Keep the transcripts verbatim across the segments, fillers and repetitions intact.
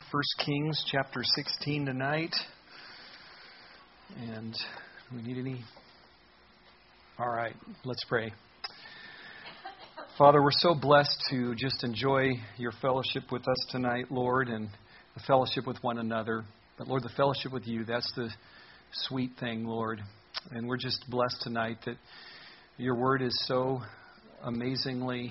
First Kings chapter sixteen tonight. And do we need any? All right, let's pray. Father, we're so blessed to just enjoy your fellowship with us tonight, Lord, and the fellowship with one another. But Lord, the fellowship with you, that's the sweet thing, Lord. And we're just blessed tonight that your word is so amazingly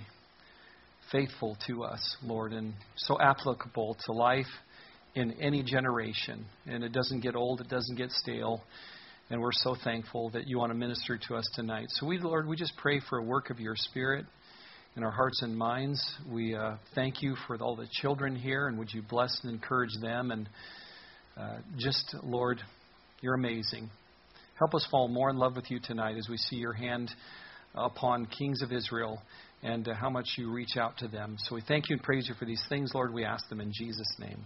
faithful to us, Lord, and so applicable to life in any generation. And it doesn't get old, it doesn't get stale. And we're so thankful that you want to minister to us tonight. So we, Lord, we just pray for a work of your Spirit in our hearts and minds. We uh, thank you for all the children here, and would you bless and encourage them. And uh, just, Lord, you're amazing. Help us fall more in love with you tonight as we see your hand upon kings of Israel and uh, how much you reach out to them. So we thank you and praise you for these things, Lord. We ask them in Jesus' name.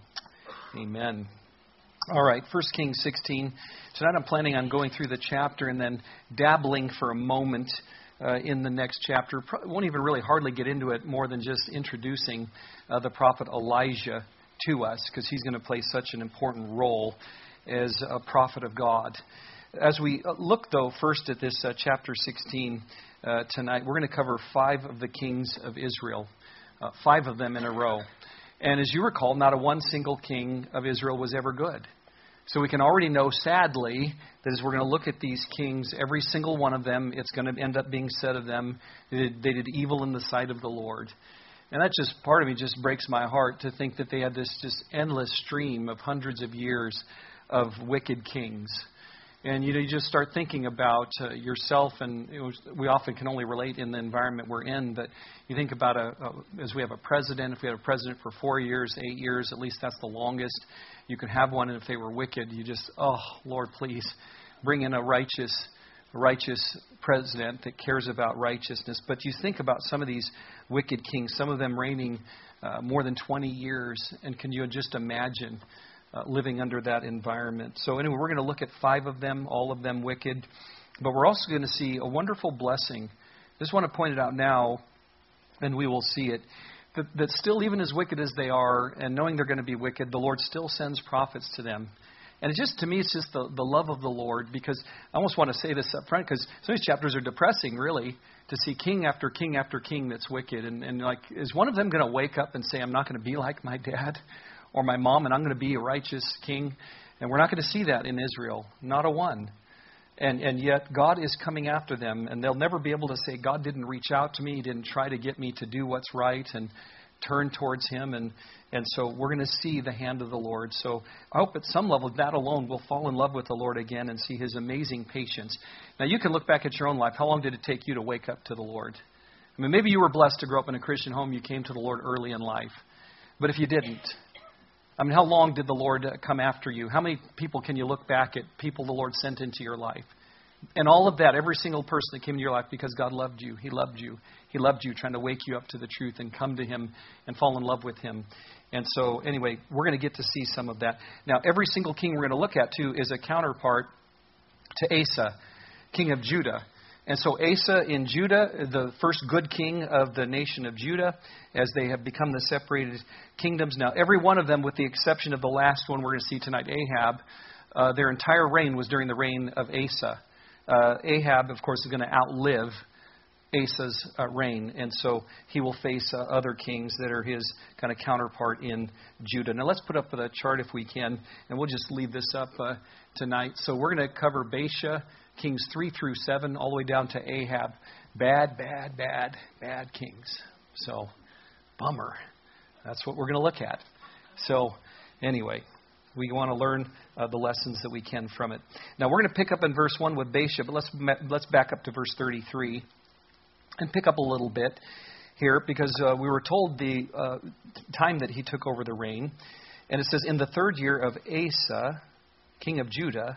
Amen. All right, First Kings sixteen. Tonight I'm planning on going through the chapter and then dabbling for a moment uh, in the next chapter. Pro- won't even really hardly get into it more than just introducing uh, the prophet Elijah to us, because he's going to play such an important role as a prophet of God. As we look, though, first at this uh, chapter sixteen uh, tonight, we're going to cover five of the kings of Israel, uh, five of them in a row. And as you recall, not a one single king of Israel was ever good. So we can already know, sadly, that as we're going to look at these kings, every single one of them, it's going to end up being said of them, they did, they did evil in the sight of the Lord. And that just, part of me just breaks my heart to think that they had this just endless stream of hundreds of years of wicked kings. And, you know, you just start thinking about uh, yourself, and it was, we often can only relate in the environment we're in, but you think about, a, a, as we have a president, if we had a president for four years, eight years, at least that's the longest you could have one, and if they were wicked, you just, oh, Lord, please bring in a righteous, righteous president that cares about righteousness. But you think about some of these wicked kings, some of them reigning uh, more than twenty years, and can you just imagine Uh, living under that environment? So anyway, we're going to look at five of them, all of them wicked. But we're also going to see a wonderful blessing. I just want to point it out now, and we will see it, that, that still, even as wicked as they are, and knowing they're going to be wicked, the Lord still sends prophets to them. And it just, to me, it's just the, the love of the Lord, because I almost want to say this up front, because some of these chapters are depressing, really, to see king after king after king that's wicked. And, and like, is one of them going to wake up and say, I'm not going to be like my dad or my mom, and I'm going to be a righteous king? And we're not going to see that in Israel. Not a one. And and yet God is coming after them, and they'll never be able to say, God didn't reach out to me. He didn't try to get me to do what's right and turn towards him. And, and so we're going to see the hand of the Lord. So I hope at some level that alone we'll fall in love with the Lord again and see his amazing patience. Now you can look back at your own life. How long did it take you to wake up to the Lord? I mean, maybe you were blessed to grow up in a Christian home. You came to the Lord early in life. But if you didn't, I mean, how long did the Lord come after you? How many people can you look back at, people the Lord sent into your life? And all of that, every single person that came into your life, because God loved you. He loved you. He loved you, trying to wake you up to the truth and come to him and fall in love with him. And so, anyway, we're going to get to see some of that. Now, every single king we're going to look at, too, is a counterpart to Asa, king of Judah. And so Asa in Judah, the first good king of the nation of Judah, as they have become the separated kingdoms. Now, every one of them, with the exception of the last one we're going to see tonight, Ahab, uh, their entire reign was during the reign of Asa. Uh, Ahab, of course, is going to outlive Asa's uh, reign, and so he will face uh, other kings that are his kind of counterpart in Judah. Now, let's put up the chart if we can, and we'll just leave this up uh, tonight. So we're going to cover Baasha, Kings three through seven, all the way down to Ahab. Bad, bad, bad, bad kings. So, bummer. That's what we're going to look at. So, anyway, we want to learn uh, the lessons that we can from it. Now, we're going to pick up in verse one with Baasha, but let's let's back up to verse thirty-three and pick up a little bit here, because uh, we were told the uh, time that he took over the reign. And it says, in the third year of Asa, king of Judah,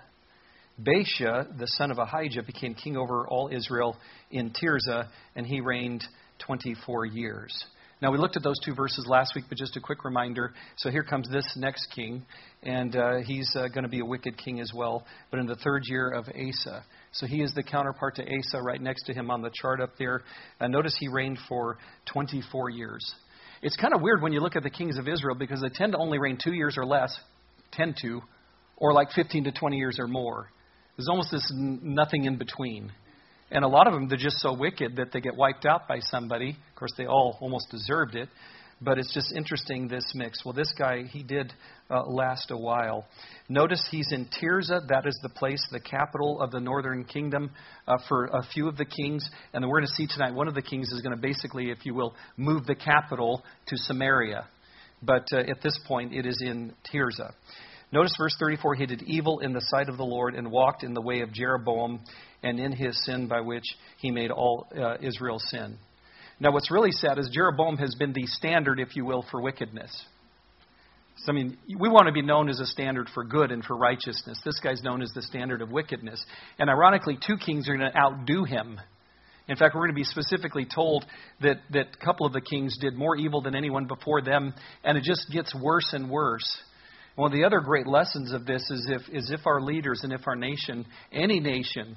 Baasha, the son of Ahijah, became king over all Israel in Tirzah, and he reigned twenty-four years. Now, we looked at those two verses last week, but just a quick reminder. So here comes this next king, and uh, he's uh, going to be a wicked king as well, but in the third year of Asa. So he is the counterpart to Asa right next to him on the chart up there. Uh, notice he reigned for twenty-four years. It's kind of weird when you look at the kings of Israel because they tend to only reign two years or less, tend to, or like fifteen to twenty years or more. There's almost this n- nothing in between. And a lot of them, they're just so wicked that they get wiped out by somebody. Of course, they all almost deserved it. But it's just interesting, this mix. Well, this guy, he did uh, last a while. Notice he's in Tirzah. That is the place, the capital of the northern kingdom uh, for a few of the kings. And then we're going to see tonight one of the kings is going to basically, if you will, move the capital to Samaria. But uh, at this point, it is in Tirzah. Notice verse thirty-four, he did evil in the sight of the Lord and walked in the way of Jeroboam and in his sin by which he made all uh, Israel sin. Now, what's really sad is Jeroboam has been the standard, if you will, for wickedness. So, I mean, we want to be known as a standard for good and for righteousness. This guy's known as the standard of wickedness. And ironically, two kings are going to outdo him. In fact, we're going to be specifically told that, that a couple of the kings did more evil than anyone before them, and it just gets worse and worse. One of the other great lessons of this is if, is if our leaders and if our nation, any nation,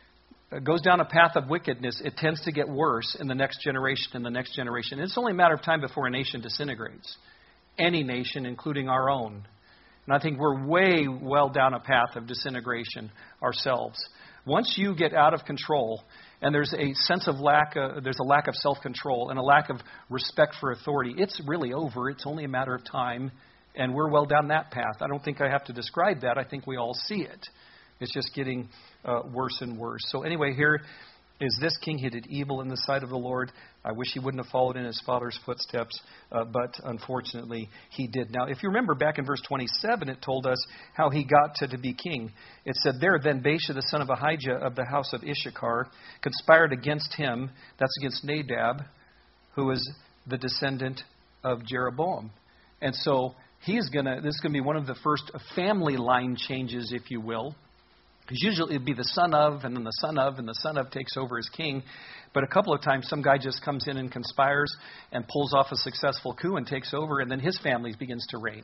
goes down a path of wickedness, it tends to get worse in the next generation and the next generation. It's only a matter of time before a nation disintegrates. Any nation, including our own. And I think we're way well down a path of disintegration ourselves. Once you get out of control, and there's a sense of lack, of, there's a lack of self-control and a lack of respect for authority, it's really over. It's only a matter of time, and we're well down that path. I don't think I have to describe that. I think we all see it. It's just getting uh, worse and worse. So anyway, here is this king. He did evil in the sight of the Lord. I wish he wouldn't have followed in his father's footsteps, uh, but unfortunately he did. Now, if you remember back in verse twenty-seven, it told us how he got to, to be king. It said there, then Baasha, the son of Ahijah of the house of Issachar, conspired against him. That's against Nadab, who was the descendant of Jeroboam. And so he's gonna. This is going to be one of the first family line changes, if you will. Because usually it'd be the son of, and then the son of, and the son of takes over as king. But a couple of times some guy just comes in and conspires and pulls off a successful coup and takes over, and then his family begins to reign.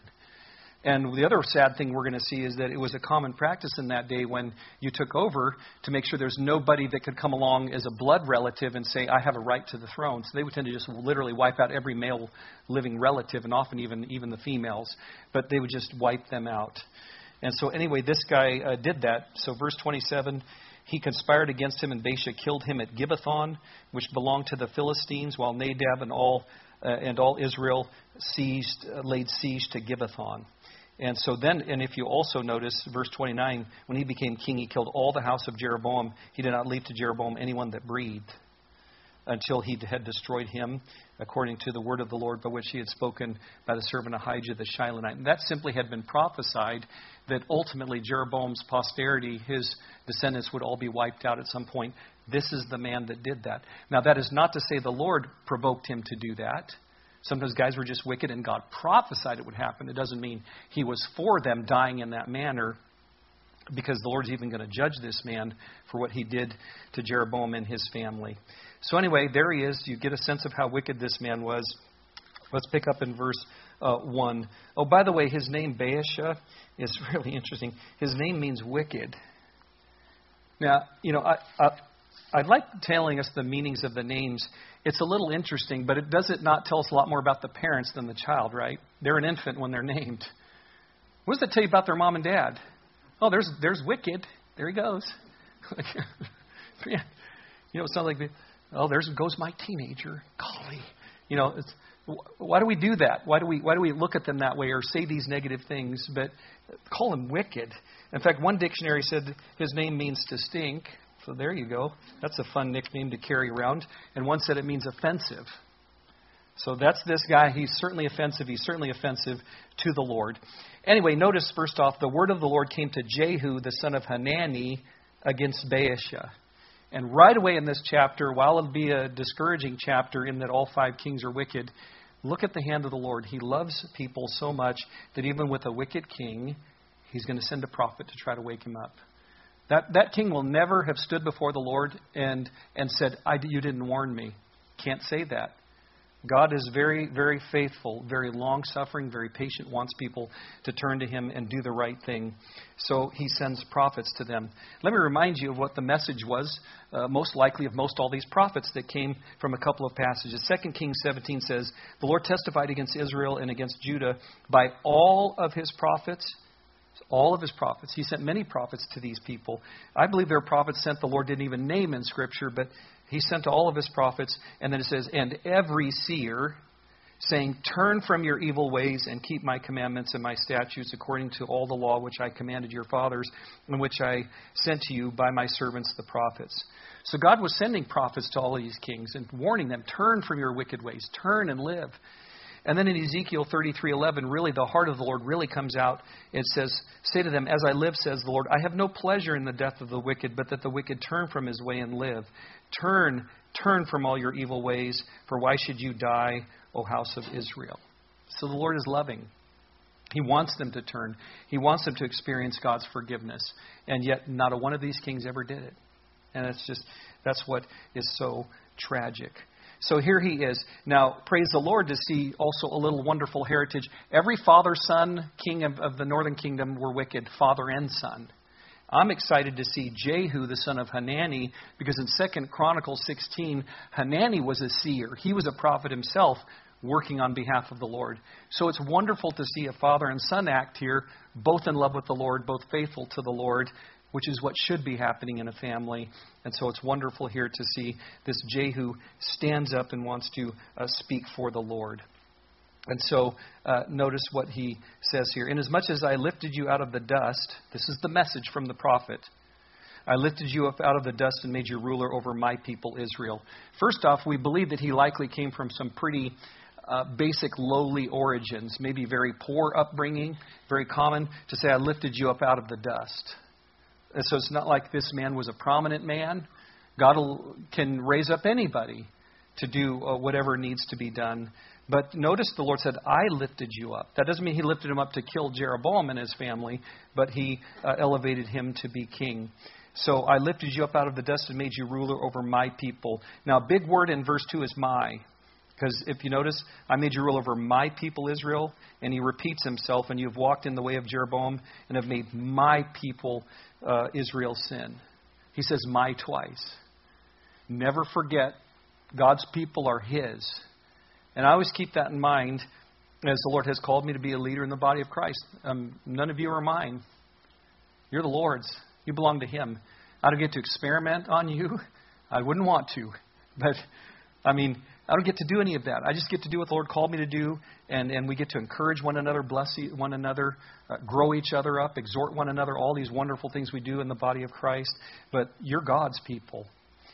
And the other sad thing we're going to see is that it was a common practice in that day when you took over to make sure there's nobody that could come along as a blood relative and say, I have a right to the throne. So they would tend to just literally wipe out every male living relative, and often even, even the females. But they would just wipe them out. And so anyway, this guy uh, did that. So verse twenty-seven, he conspired against him, and Baasha killed him at Gibbethon, which belonged to the Philistines, while Nadab and all uh, and all Israel seized, uh, laid siege to Gibbethon. And so then, and if you also notice, verse twenty-nine, when he became king, he killed all the house of Jeroboam. He did not leave to Jeroboam anyone that breathed, until he had destroyed him, according to the word of the Lord by which he had spoken by the servant Ahijah the Shilonite. And that simply had been prophesied, that ultimately Jeroboam's posterity, his descendants, would all be wiped out at some point. This is the man that did that. Now, that is not to say the Lord provoked him to do that. Sometimes guys were just wicked and God prophesied it would happen. It doesn't mean he was for them dying in that manner, because the Lord's even going to judge this man for what he did to Jeroboam and his family. So anyway, there he is. You get a sense of how wicked this man was. Let's pick up in verse uh, one. Oh, by the way, his name Baasha is really interesting. His name means wicked. Now, you know, I, I, I'd like telling us the meanings of the names. It's a little interesting, but it does it not tell us a lot more about the parents than the child, right? They're an infant when they're named. What does that tell you about their mom and dad? Oh, there's there's wicked. There he goes. You know, it sounds like, oh, there goes my teenager. Golly. You know, it's, why do we do that? Why do we why do we look at them that way or say these negative things, but call him wicked? In fact, one dictionary said his name means to stink. So there you go. That's a fun nickname to carry around. And one said it means offensive. So that's this guy. He's certainly offensive. He's certainly offensive to the Lord. Anyway, notice first off, the word of the Lord came to Jehu, the son of Hanani, against Baasha. And right away in this chapter, while it'll be a discouraging chapter in that all five kings are wicked, look at the hand of the Lord. He loves people so much that even with a wicked king, he's going to send a prophet to try to wake him up. That that king will never have stood before the Lord and, and said, I, you didn't warn me. Can't say that. God is very, very faithful, very long-suffering, very patient, wants people to turn to Him and do the right thing. So He sends prophets to them. Let me remind you of what the message was, uh, most likely of most all these prophets that came from a couple of passages. Second Kings seventeen says, the Lord testified against Israel and against Judah by all of His prophets. All of His prophets. He sent many prophets to these people. I believe there are prophets sent the Lord didn't even name in Scripture, but He sent to all of His prophets. And then it says, and every seer, saying, turn from your evil ways and keep my commandments and my statutes according to all the law which I commanded your fathers and which I sent to you by my servants the prophets. So God was sending prophets to all these kings and warning them, turn from your wicked ways, turn and live. And then in Ezekiel thirty-three eleven, really the heart of the Lord really comes out. It says, say to them, as I live, says the Lord, I have no pleasure in the death of the wicked, but that the wicked turn from his way and live. Turn, turn from all your evil ways, for why should you die, O house of Israel? So the Lord is loving. He wants them to turn. He wants them to experience God's forgiveness. And yet not a one of these kings ever did it. And it's just, that's what is so tragic. So here he is. Now, praise the Lord to see also a little wonderful heritage. Every father, son, king of, of the northern kingdom were wicked, father and son. I'm excited to see Jehu, the son of Hanani, because in Second Chronicles sixteen, Hanani was a seer. He was a prophet himself working on behalf of the Lord. So it's wonderful to see a father and son act here, both in love with the Lord, both faithful to the Lord, which is what should be happening in a family. And so it's wonderful here to see this Jehu stands up and wants to uh, speak for the Lord. And so uh, notice what he says here. Inasmuch as I lifted you out of the dust, this is the message from the prophet. I lifted you up out of the dust and made you ruler over my people Israel. First off, we believe that he likely came from some pretty uh, basic lowly origins, maybe very poor upbringing, very common to say I lifted you up out of the dust. And so it's not like this man was a prominent man. God will, can raise up anybody to do uh, whatever needs to be done. But notice the Lord said, I lifted you up. That doesn't mean he lifted him up to kill Jeroboam and his family, but he uh, elevated him to be king. So I lifted you up out of the dust and made you ruler over my people. Now, a big word in verse two is my. Because if you notice, I made you rule over my people Israel. And he repeats himself, and you have walked in the way of Jeroboam and have made my people uh, Israel sin. He says my twice. Never forget, God's people are his. And I always keep that in mind as the Lord has called me to be a leader in the body of Christ. Um, none of you are mine. You're the Lord's. You belong to him. I don't get to experiment on you. I wouldn't want to. But, I mean, I don't get to do any of that. I just get to do what the Lord called me to do, and, and we get to encourage one another, bless one another, uh, grow each other up, exhort one another, all these wonderful things we do in the body of Christ. But you're God's people.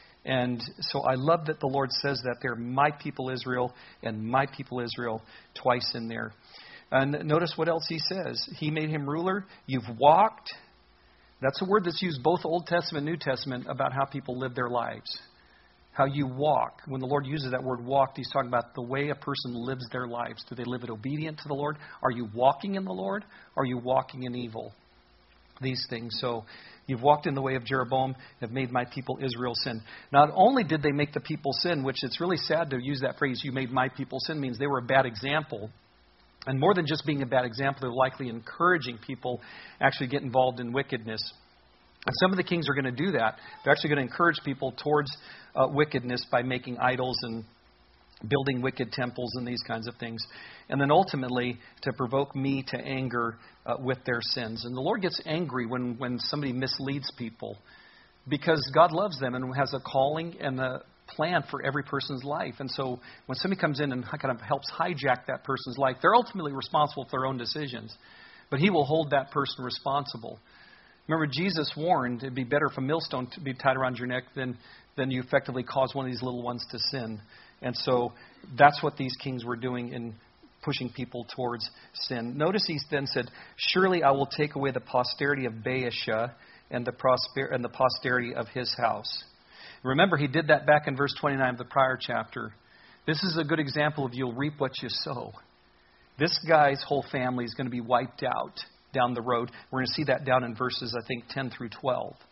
And so I love that the Lord says that they're my people Israel and my people Israel twice in there. And notice what else he says. He made him ruler. You've walked. That's a word that's used both Old Testament and New Testament about how people live their lives. How you walk. When the Lord uses that word walked, he's talking about the way a person lives their lives. Do they live it obedient to the Lord? Are you walking in the Lord? Are you walking in evil? These things. So you've walked in the way of Jeroboam, have made my people Israel sin. Not only did they make the people sin, which it's really sad to use that phrase, you made my people sin, means they were a bad example. And more than just being a bad example, they're likely encouraging people actually get involved in wickedness. And some of the kings are going to do that. They're actually going to encourage people towards uh, wickedness by making idols and building wicked temples and these kinds of things. And then ultimately to provoke me to anger uh, with their sins. And the Lord gets angry when, when somebody misleads people because God loves them and has a calling and a plan for every person's life. And so when somebody comes in and kind of helps hijack that person's life, they're ultimately responsible for their own decisions. But he will hold that person responsible. Remember, Jesus warned it'd be better if a millstone to be tied around your neck than, than you effectively cause one of these little ones to sin. And so that's what these kings were doing in pushing people towards sin. Notice he then said, surely I will take away the posterity of Baasha and the, prosper- and the posterity of his house. Remember, he did that back in verse twenty-nine of the prior chapter. This is a good example of you'll reap what you sow. This guy's whole family is going to be wiped out down the road. We're going to see that down in verses, I think, ten through twelve.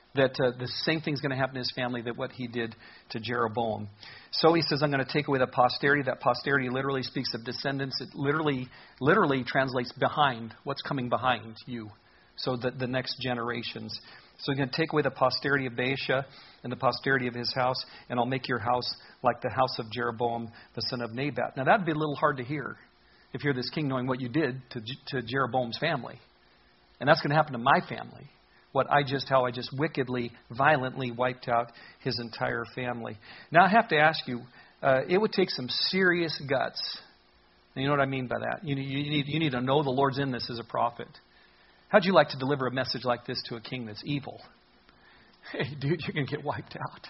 that uh, the same thing's going to happen to his family that what he did to Jeroboam. So he says, I'm going to take away the posterity. That posterity literally speaks of descendants. It literally literally translates behind, what's coming behind you. So the, the next generations. So he's going to take away the posterity of Baasha and the posterity of his house, and I'll make your house like the house of Jeroboam, the son of Nebat. Now that would be a little hard to hear if you're this king knowing what you did to, to Jeroboam's family. And that's going to happen to my family. What I just, how I just wickedly, violently wiped out his entire family. Now I have to ask you, uh, it would take some serious guts. And you know what I mean by that? You, you, need, you need to know the Lord's in this as a prophet. How'd you like to deliver a message like this to a king that's evil? Hey, dude, you're going to get wiped out.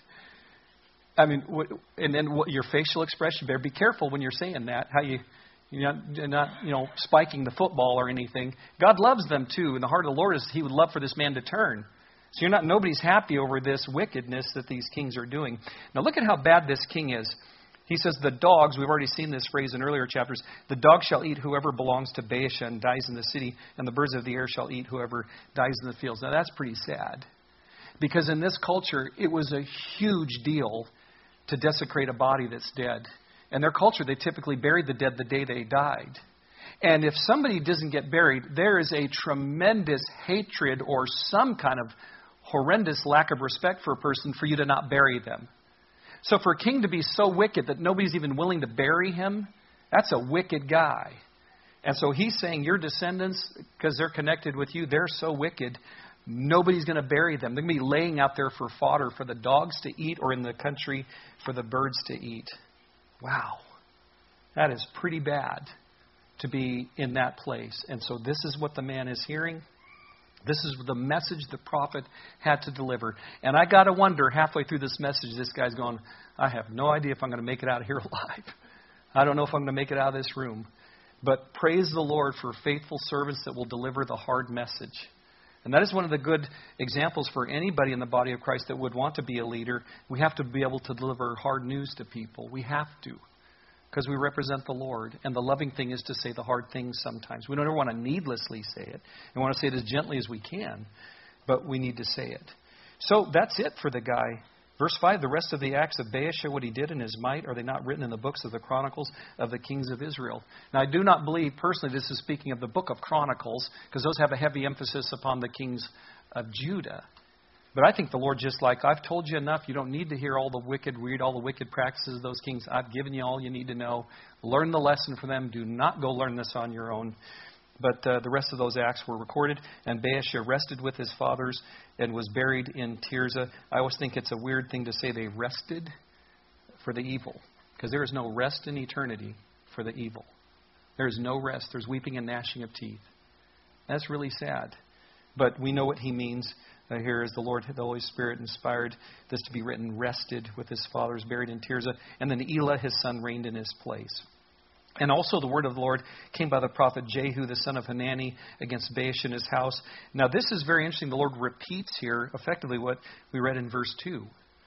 I mean, what, and then what, your facial expression, you better be careful when you're saying that. How you, you're not, you're not, you know, spiking the football or anything. God loves them too. And the heart of the Lord is He would love for this man to turn. So you're not, nobody's happy over this wickedness that these kings are doing. Now look at how bad this king is. He says the dogs, we've already seen this phrase in earlier chapters, the dog shall eat whoever belongs to Baasha and dies in the city, and the birds of the air shall eat whoever dies in the fields. Now that's pretty sad. Because in this culture, it was a huge deal to desecrate a body that's dead. In their culture, they typically buried the dead the day they died. And if somebody doesn't get buried, there is a tremendous hatred or some kind of horrendous lack of respect for a person for you to not bury them. So for a king to be so wicked that nobody's even willing to bury him, that's a wicked guy. And so he's saying your descendants, because they're connected with you, they're so wicked, nobody's going to bury them. They're going to be laying out there for fodder for the dogs to eat or in the country for the birds to eat. Wow. That is pretty bad to be in that place. And so this is what the man is hearing. This is the message the prophet had to deliver. And I got to wonder, halfway through this message, this guy's going, I have no idea if I'm going to make it out of here alive. I don't know if I'm going to make it out of this room. But praise the Lord for faithful servants that will deliver the hard message. And that is one of the good examples for anybody in the body of Christ that would want to be a leader. We have to be able to deliver hard news to people. We have to. Because we represent the Lord. And the loving thing is to say the hard things sometimes. We don't ever want to needlessly say it. We want to say it as gently as we can. But we need to say it. So that's it for the guy. Verse five, the rest of the acts of Baasha, what he did in his might, are they not written in the books of the Chronicles of the kings of Israel? Now, I do not believe, personally, this is speaking of the book of Chronicles, because those have a heavy emphasis upon the kings of Judah. But I think the Lord just like, I've told you enough. You don't need to hear all the wicked, read all the wicked practices of those kings. I've given you all you need to know. Learn the lesson from them. Do not go learn this on your own. But uh, the rest of those acts were recorded. And Baasha rested with his fathers and was buried in Tirzah. I always think it's a weird thing to say they rested for the evil. Because there is no rest in eternity for the evil. There is no rest. There's weeping and gnashing of teeth. That's really sad. But we know what he means. Uh, here is the Lord, the Holy Spirit inspired this to be written, rested with his fathers, buried in Tirzah. And then Elah, his son, reigned in his place. And also the word of the Lord came by the prophet Jehu, the son of Hanani, against Baasha and his house. Now this is very interesting. The Lord repeats here effectively what we read in verse two.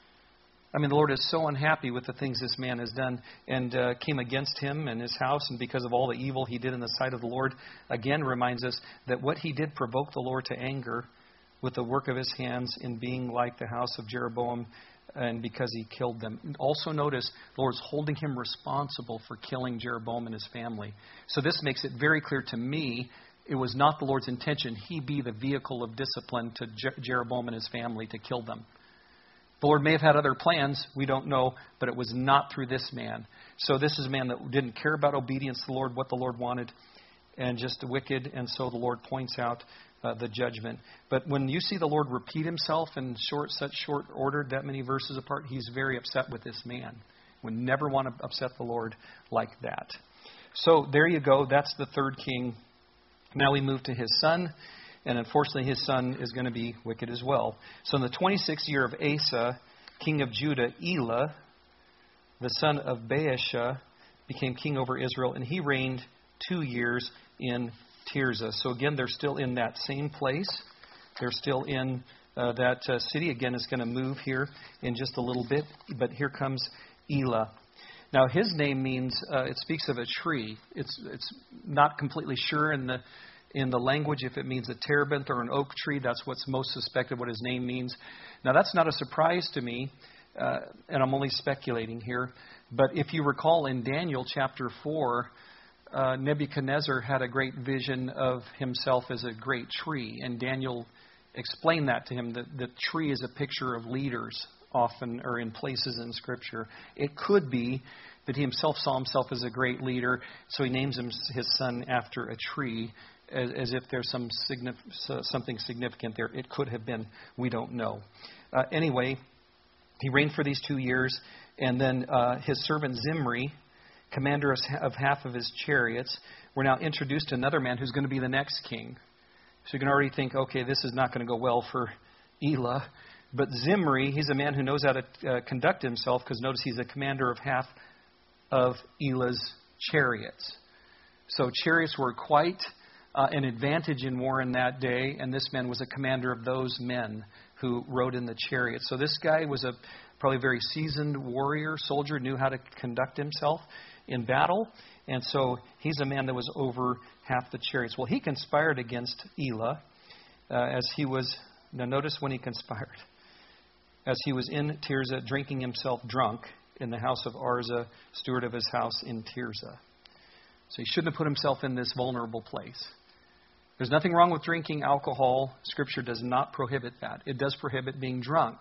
I mean, the Lord is so unhappy with the things this man has done and uh, came against him and his house. And because of all the evil he did in the sight of the Lord, again reminds us that what he did provoked the Lord to anger with the work of his hands in being like the house of Jeroboam, and because he killed them. Also notice, the Lord's holding him responsible for killing Jeroboam and his family. So this makes it very clear to me, it was not the Lord's intention he be the vehicle of discipline to Je- Jeroboam and his family to kill them. The Lord may have had other plans, we don't know, but it was not through this man. So this is a man that didn't care about obedience to the Lord, what the Lord wanted, and just wicked, and so the Lord points out Uh, the judgment. But when you see the Lord repeat himself in short, such short order, that many verses apart, he's very upset with this man. Would never want to upset the Lord like that. So there you go. That's the third king. Now we move to his son. And unfortunately, his son is going to be wicked as well. So in the twenty-sixth year of Asa, king of Judah, Elah, the son of Baasha, became king over Israel. And he reigned two years in Tirzah. So again, they're still in that same place. They're still in uh, that uh, city. Again, it's going to move here in just a little bit. But here comes Elah. Now, his name means, uh, it speaks of a tree. It's it's not completely sure in the in the language, if it means a terebinth or an oak tree, that's what's most suspected what his name means. Now, that's not a surprise to me, uh, and I'm only speculating here. But if you recall in Daniel chapter four, uh, Nebuchadnezzar had a great vision of himself as a great tree. And Daniel explained that to him, that the tree is a picture of leaders often, or in places in Scripture. It could be that he himself saw himself as a great leader, so he names him, his son after a tree, as, as if there's some signif- something significant there. It could have been. We don't know. Uh, anyway, he reigned for these two years, and then uh, his servant Zimri, commander of half of his chariots, were now introduced to another man who's going to be the next king. So you can already think, okay, this is not going to go well for Elah. But Zimri, he's a man who knows how to uh, conduct himself, because notice he's a commander of half of Elah's chariots. So chariots were quite uh, an advantage in war in that day, and this man was a commander of those men who rode in the chariots. So this guy was a probably very seasoned warrior, soldier, knew how to conduct himself in battle, and so he's a man that was over half the chariots. Well, he conspired against Elah uh, as he was, now notice when he conspired, as he was in Tirzah drinking himself drunk in the house of Arza, steward of his house in Tirzah. So he shouldn't have put himself in this vulnerable place. There's nothing wrong with drinking alcohol. Scripture does not prohibit that. It does prohibit being drunk.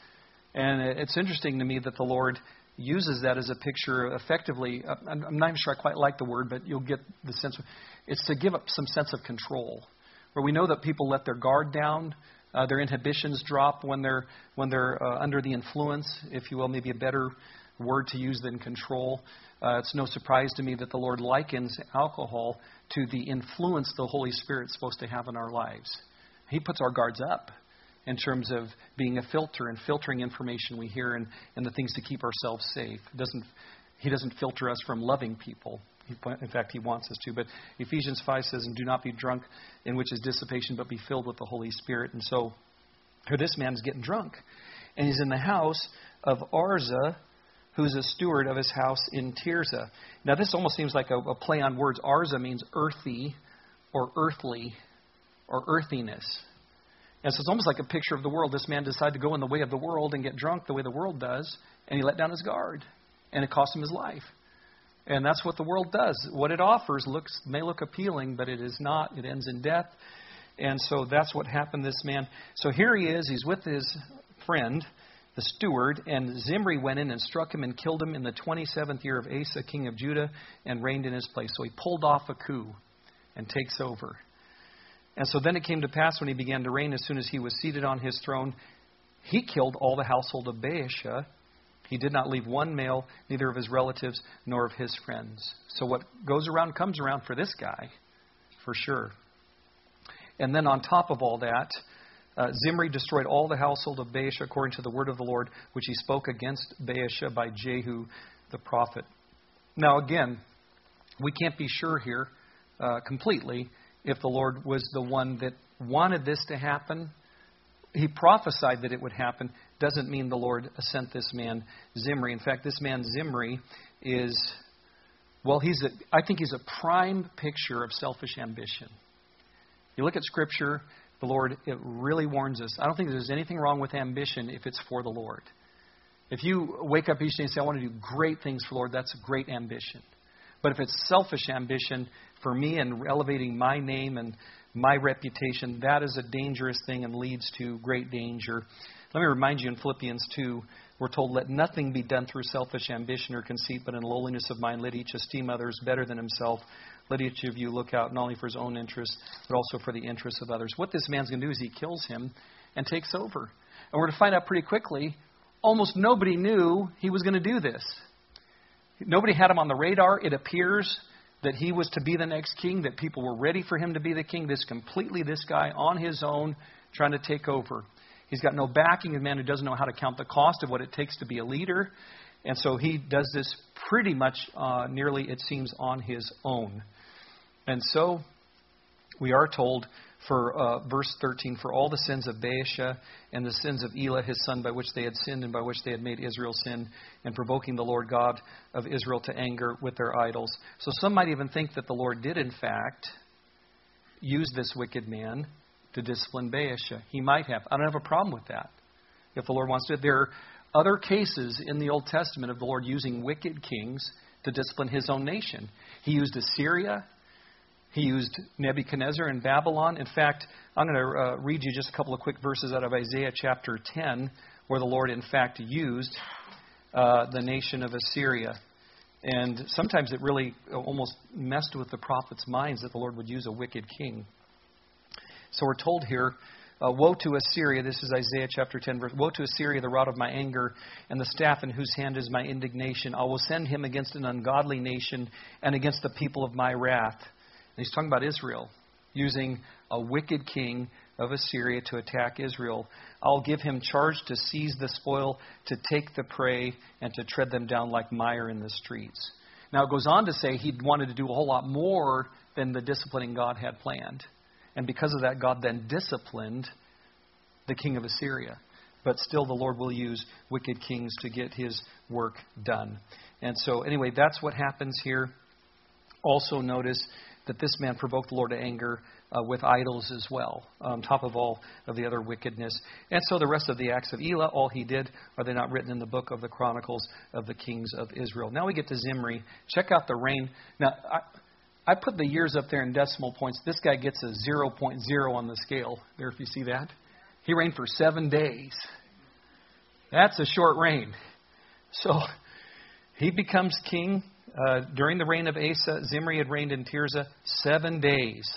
And it's interesting to me that the Lord uses that as a picture effectively. I'm not even sure I quite like the word, but you'll get the sense. Of, it's to give up some sense of control. Where we know that people let their guard down. Uh, their inhibitions drop when they're when they're uh, under the influence, if you will, maybe a better word to use than control. Uh, it's no surprise to me that the Lord likens alcohol to the influence the Holy Spirit's supposed to have in our lives. He puts our guards up in terms of being a filter and filtering information we hear and, and the things to keep ourselves safe. It doesn't, he doesn't filter us from loving people. He, in fact, he wants us to. But Ephesians five says, and do not be drunk, in which is dissipation, but be filled with the Holy Spirit. And so here this man's getting drunk. And he's in the house of Arza, who's a steward of his house in Tirzah. Now, this almost seems like a, a play on words. Arza means earthy or earthly or earthiness. And so it's almost like a picture of the world. This man decided to go in the way of the world and get drunk the way the world does, and he let down his guard, and it cost him his life. And that's what the world does. What it offers looks may look appealing, but it is not. It ends in death. And so that's what happened to this man. So here he is. He's with his friend, the steward, and Zimri went in and struck him and killed him in the twenty-seventh year of Asa, king of Judah, and reigned in his place. So he pulled off a coup and takes over. And so then it came to pass when he began to reign, as soon as he was seated on his throne, he killed all the household of Baasha. He did not leave one male, neither of his relatives nor of his friends. So what goes around comes around for this guy, for sure. And then on top of all that, uh, Zimri destroyed all the household of Baasha according to the word of the Lord, which he spoke against Baasha by Jehu the prophet. Now again, we can't be sure here uh, completely if the Lord was the one that wanted this to happen. He prophesied that it would happen. Doesn't mean the Lord sent this man Zimri. In fact, this man Zimri is, well, he's a, I think he's a prime picture of selfish ambition. You look at Scripture, the Lord, it really warns us. I don't think there's anything wrong with ambition if it's for the Lord. If you wake up each day and say, I want to do great things for the Lord, that's a great ambition. But if it's selfish ambition for me and elevating my name and my reputation, that is a dangerous thing and leads to great danger. Let me remind you in Philippians two, we're told, let nothing be done through selfish ambition or conceit, but in lowliness of mind, let each esteem others better than himself. Let each of you look out not only for his own interests, but also for the interests of others. What this man's going to do is he kills him and takes over. And we're to find out pretty quickly, almost nobody knew he was going to do this. Nobody had him on the radar. It appears that he was to be the next king, that people were ready for him to be the king. This completely, this guy on his own trying to take over. He's got no backing, a man who doesn't know how to count the cost of what it takes to be a leader. And so he does this pretty much uh, nearly, it seems, on his own. And so we are told for uh, verse thirteen, for all the sins of Baasha and the sins of Elah, his son, by which they had sinned and by which they had made Israel sin, and provoking the Lord God of Israel to anger with their idols. So some might even think that the Lord did, in fact, used this wicked man to discipline Baasha. He might have. I don't have a problem with that. If the Lord wants to. There are other cases in the Old Testament of the Lord using wicked kings to discipline his own nation. He used Assyria. He used Nebuchadnezzar in Babylon. In fact, I'm going to uh, read you just a couple of quick verses out of Isaiah chapter ten, where the Lord, in fact, used uh, the nation of Assyria. And sometimes it really almost messed with the prophets' minds that the Lord would use a wicked king. So we're told here, uh, woe to Assyria, this is Isaiah chapter ten, verse, woe to Assyria, the rod of my anger, and the staff in whose hand is my indignation. I will send him against an ungodly nation and against the people of my wrath. And he's talking about Israel, using a wicked king of Assyria to attack Israel. I'll give him charge to seize the spoil, to take the prey, and to tread them down like mire in the streets. Now it goes on to say he wanted to do a whole lot more than the disciplining God had planned. And because of that, God then disciplined the king of Assyria. But still the Lord will use wicked kings to get his work done. And so anyway, that's what happens here. Also notice that this man provoked the Lord to anger uh, with idols as well, on top of all of the other wickedness. And so the rest of the acts of Elah, all he did, are they not written in the book of the Chronicles of the Kings of Israel? Now we get to Zimri. Check out the reign. Now, I, I put the years up there in decimal points. This guy gets a zero point zero on the scale. There, if you see that. He reigned for seven days. That's a short reign. So he becomes king. Uh, during the reign of Asa, Zimri had reigned in Tirzah seven days.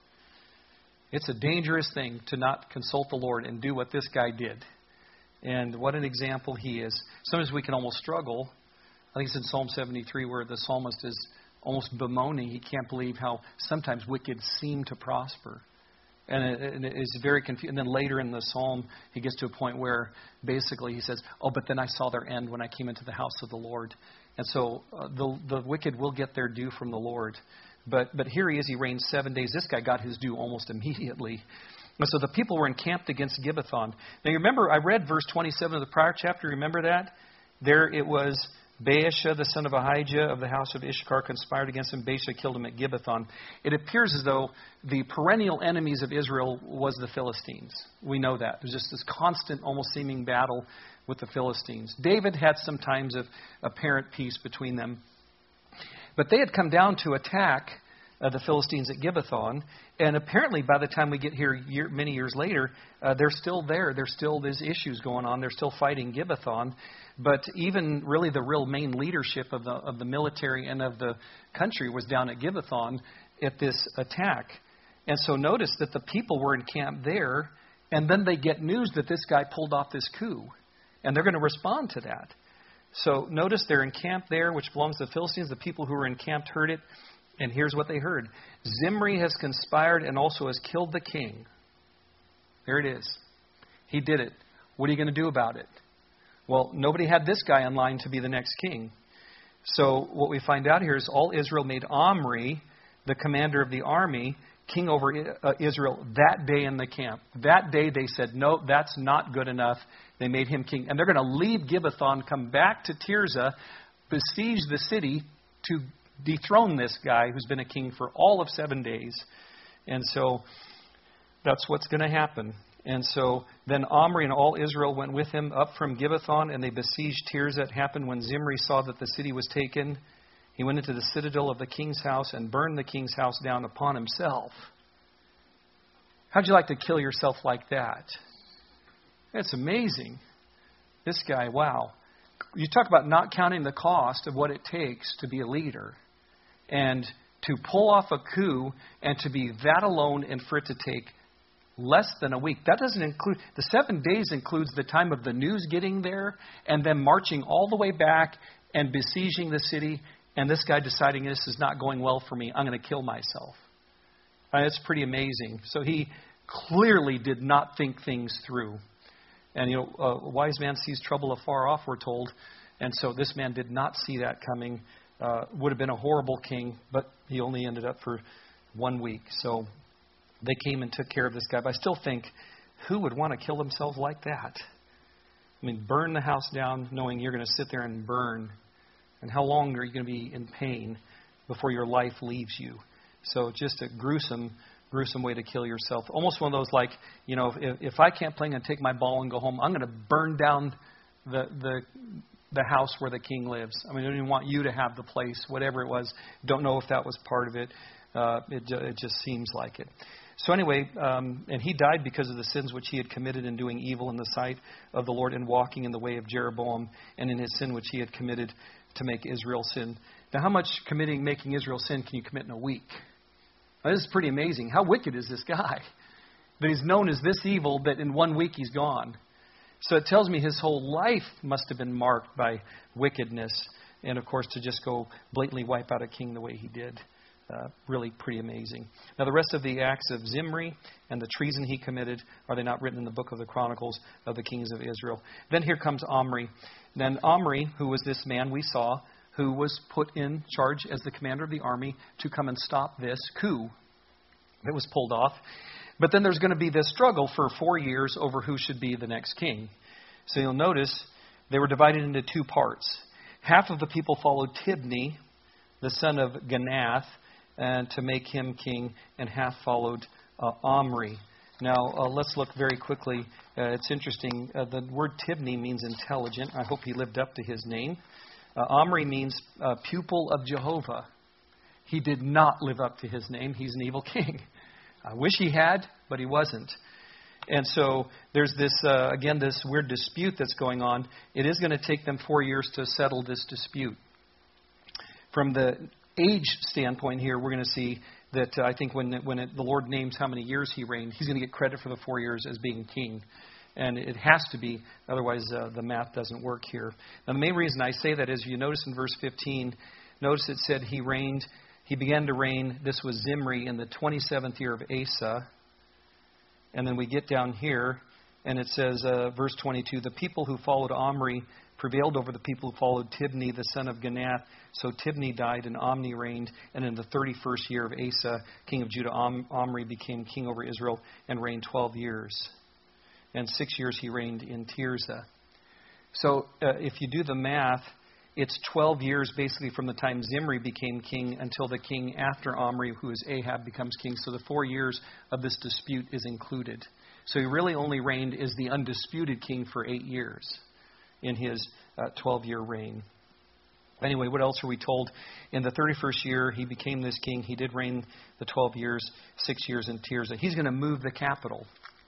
It's a dangerous thing to not consult the Lord and do what this guy did. And what an example he is. Sometimes we can almost struggle. I think it's in Psalm seventy-three where the psalmist is almost bemoaning. He can't believe how sometimes wicked seem to prosper. And it, and it is very confusing. And then later in the psalm, he gets to a point where basically he says, oh, but then I saw their end when I came into the house of the Lord. And so uh, the the wicked will get their due from the Lord. But but here he is. He reigned seven days. This guy got his due almost immediately. And so the people were encamped against Gibbethon. Now, you remember, I read verse twenty-seven of the prior chapter. Remember that? There it was, Baasha, the son of Ahijah of the house of Issachar, conspired against him. Baasha killed him at Gibbethon. It appears as though the perennial enemies of Israel was the Philistines. We know that. There's just this constant, almost seeming battle with the Philistines. David had some times of apparent peace between them. But they had come down to attack uh, the Philistines at Gibbethon. And apparently by the time we get here year, many years later, uh, they're still there. There's still these issues going on. They're still fighting Gibbethon. But even really the real main leadership of the of the military and of the country was down at Gibbethon at this attack. And so notice that the people were encamped there. And then they get news that this guy pulled off this coup. And they're going to respond to that. So notice they're encamped there, which belongs to the Philistines. The people who were encamped heard it. And here's what they heard. Zimri has conspired and also has killed the king. There it is. He did it. What are you going to do about it? Well, nobody had this guy in line to be the next king. So what we find out here is all Israel made Omri, the commander of the army, king over Israel that day in the camp. That day they said, no, that's not good enough. They made him king. And they're going to leave Gibbethon, come back to Tirzah, besiege the city to dethrone this guy who's been a king for all of seven days. And so that's what's going to happen. And so then Omri and all Israel went with him up from Gibbethon, and they besieged Tirzah. It happened when Zimri saw that the city was taken. He went into the citadel of the king's house and burned the king's house down upon himself. How'd you like to kill yourself like that? That's amazing. This guy, wow. You talk about not counting the cost of what it takes to be a leader. And to pull off a coup and to be that alone and for it to take less than a week. That doesn't include, the seven days includes the time of the news getting there and then marching all the way back and besieging the city. And this guy deciding this is not going well for me. I'm going to kill myself. Uh, it's pretty amazing. So he clearly did not think things through. And, you know, a wise man sees trouble afar off, we're told. And so this man did not see that coming. Uh, would have been a horrible king, but he only ended up for one week. So they came and took care of this guy. But I still think, who would want to kill themselves like that? I mean, burn the house down knowing you're going to sit there and burn. And how long are you going to be in pain before your life leaves you? So just a gruesome gruesome way to kill yourself. Almost one of those like, you know, if, if I can't play, I'm going to take my ball and go home. I'm going to burn down the the the house where the king lives. I mean, I don't even want you to have the place, whatever it was. Don't know if that was part of it. Uh, it, it just seems like it. So anyway, um, and he died because of the sins which he had committed in doing evil in the sight of the Lord and walking in the way of Jeroboam, and in his sin which he had committed to make Israel sin. Now, how much committing, making Israel sin can you commit in a week? Now, this is pretty amazing. How wicked is this guy? That he's known as this evil, that in one week he's gone. So it tells me his whole life must have been marked by wickedness. And, of course, to just go blatantly wipe out a king the way he did. Uh, really pretty amazing. Now, the rest of the acts of Zimri and the treason he committed, are they not written in the book of the Chronicles of the Kings of Israel? Then here comes Omri. Then Omri, who was this man we saw, who was put in charge as the commander of the army to come and stop this coup that was pulled off. But then there's going to be this struggle for four years over who should be the next king. So you'll notice they were divided into two parts. Half of the people followed Tibni, the son of Ganath, and to make him king, and half followed uh, Omri. Now, uh, let's look very quickly. Uh, it's interesting. Uh, the word Tibni means intelligent. I hope he lived up to his name. Uh, Omri means uh, pupil of Jehovah. He did not live up to his name. He's an evil king. I wish he had, but he wasn't. And so there's this, uh, again, this weird dispute that's going on. It is going to take them four years to settle this dispute. From the age standpoint here, we're going to see that uh, I think when, when it, the Lord names how many years he reigned, he's going to get credit for the four years as being king. And it has to be, otherwise uh, the math doesn't work here. Now, the main reason I say that is you notice in verse fifteen, notice it said he reigned, he began to reign, this was Zimri, in the twenty-seventh year of Asa. And then we get down here, and it says, uh, verse twenty-two, the people who followed Omri prevailed over the people who followed Tibni, the son of Ganath. So Tibni died, and Omri reigned. And in the thirty-first year of Asa, king of Judah, Om- Omri became king over Israel and reigned twelve years. And six years he reigned in Tirzah. So uh, if you do the math, it's twelve years basically from the time Zimri became king until the king after Omri, who is Ahab, becomes king. So the four years of this dispute is included. So he really only reigned as the undisputed king for eight years in his uh, twelve-year reign. Anyway, what else are we told? In the thirty-first year, he became this king. He did reign the twelve years, six years in Tirzah. He's going to move the capital.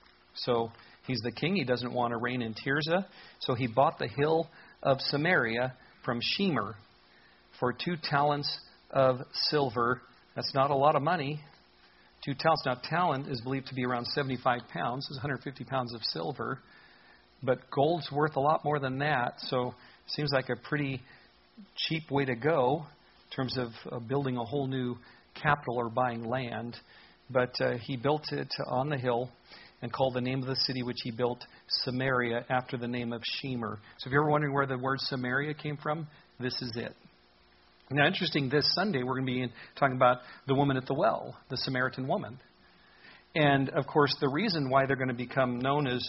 So he's the king. He doesn't want to reign in Tirzah. So he bought the hill of Samaria from Shemer for two talents of silver. That's not a lot of money. Two talents. Now, talent is believed to be around seventy-five pounds. It's one hundred fifty pounds of silver. But gold's worth a lot more than that. So it seems like a pretty cheap way to go in terms of uh, building a whole new capital or buying land. But uh, he built it on the hill and called the name of the city which he built Samaria after the name of Shemer. So if you're ever wondering where the word Samaria came from, this is it. Now, interesting, this Sunday we're going to be talking about the woman at the well, the Samaritan woman. And, of course, the reason why they're going to become known as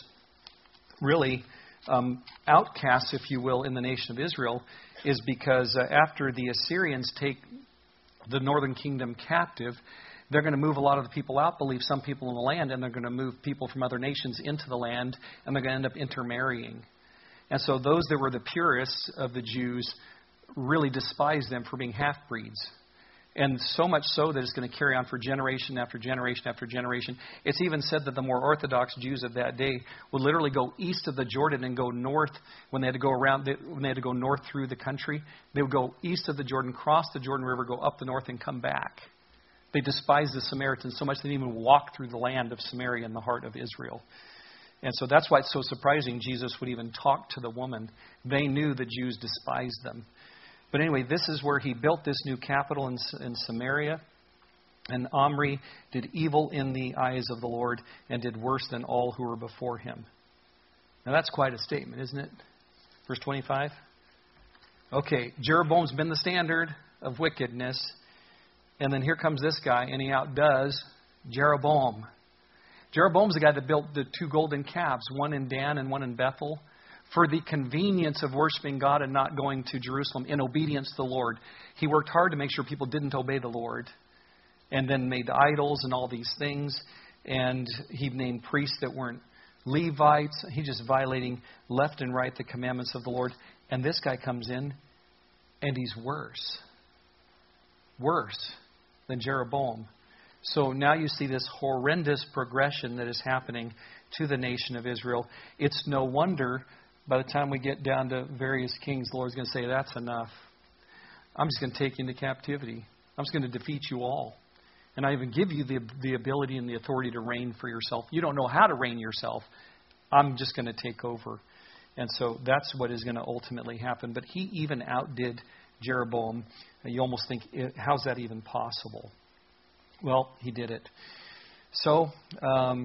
really um, outcasts, if you will, in the nation of Israel is because uh, after the Assyrians take the northern kingdom captive, they're going to move a lot of the people out, but leave some people in the land, and they're going to move people from other nations into the land, and they're going to end up intermarrying. And so those that were the purists of the Jews really despised them for being half-breeds. And so much so that it's going to carry on for generation after generation after generation. It's even said that the more Orthodox Jews of that day would literally go east of the Jordan and go north when they had to go around, when they had to go north through the country. They would go east of the Jordan, cross the Jordan River, go up the north, and come back. They despised the Samaritans so much they didn't even walk through the land of Samaria in the heart of Israel. And so that's why it's so surprising Jesus would even talk to the woman. They knew the Jews despised them. But anyway, this is where he built this new capital in, in Samaria. And Omri did evil in the eyes of the Lord and did worse than all who were before him. Now that's quite a statement, isn't it? Verse twenty-five. Okay, Jeroboam's been the standard of wickedness. And then here comes this guy, and he outdoes Jeroboam. Jeroboam's the guy that built the two golden calves, one in Dan and one in Bethel, for the convenience of worshiping God and not going to Jerusalem in obedience to the Lord. He worked hard to make sure people didn't obey the Lord. and then made idols and all these things. And he named priests that weren't Levites. He just violating left and right the commandments of the Lord. And this guy comes in, and he's worse. Worse than Jeroboam. So now you see this horrendous progression that is happening to the nation of Israel. It's no wonder by the time we get down to various kings, the Lord's going to say, that's enough. I'm just going to take you into captivity. I'm just going to defeat you all. And I even give you the, the ability and the authority to reign for yourself. You don't know how to reign yourself. I'm just going to take over. And so that's what is going to ultimately happen. But he even outdid Jeroboam. You almost think, how's that even possible? Well, he did it. So, um,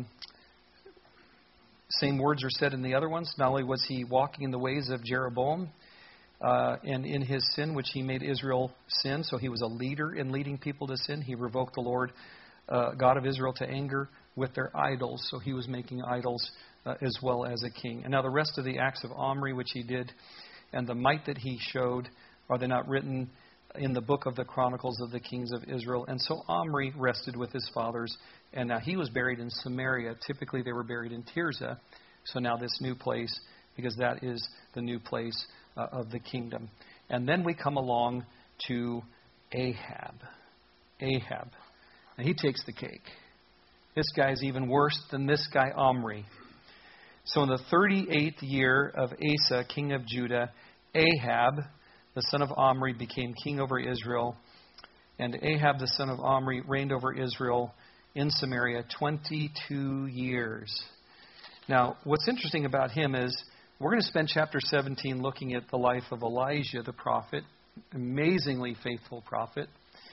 same words are said in the other ones. Not only was he walking in the ways of Jeroboam, Uh, and in his sin, which he made Israel sin, so he was a leader in leading people to sin. He revoked the Lord, uh, God of Israel, to anger with their idols. So he was making idols uh, as well as a king. And now the rest of the acts of Omri, which he did, and the might that he showed, are they not written in the book of the Chronicles of the Kings of Israel? And so Omri rested with his fathers, and now he was buried in Samaria. Typically they were buried in Tirzah. So now this new place, because that is the new place Uh, of the kingdom. And then we come along to Ahab. Ahab. Now he takes the cake. This guy's even worse than this guy Omri. So in the thirty-eighth year of Asa, king of Judah, Ahab, the son of Omri, became king over Israel. And Ahab, the son of Omri, reigned over Israel in Samaria twenty-two years. Now, what's interesting about him is we're going to spend chapter seventeen looking at the life of Elijah, the prophet, amazingly faithful prophet.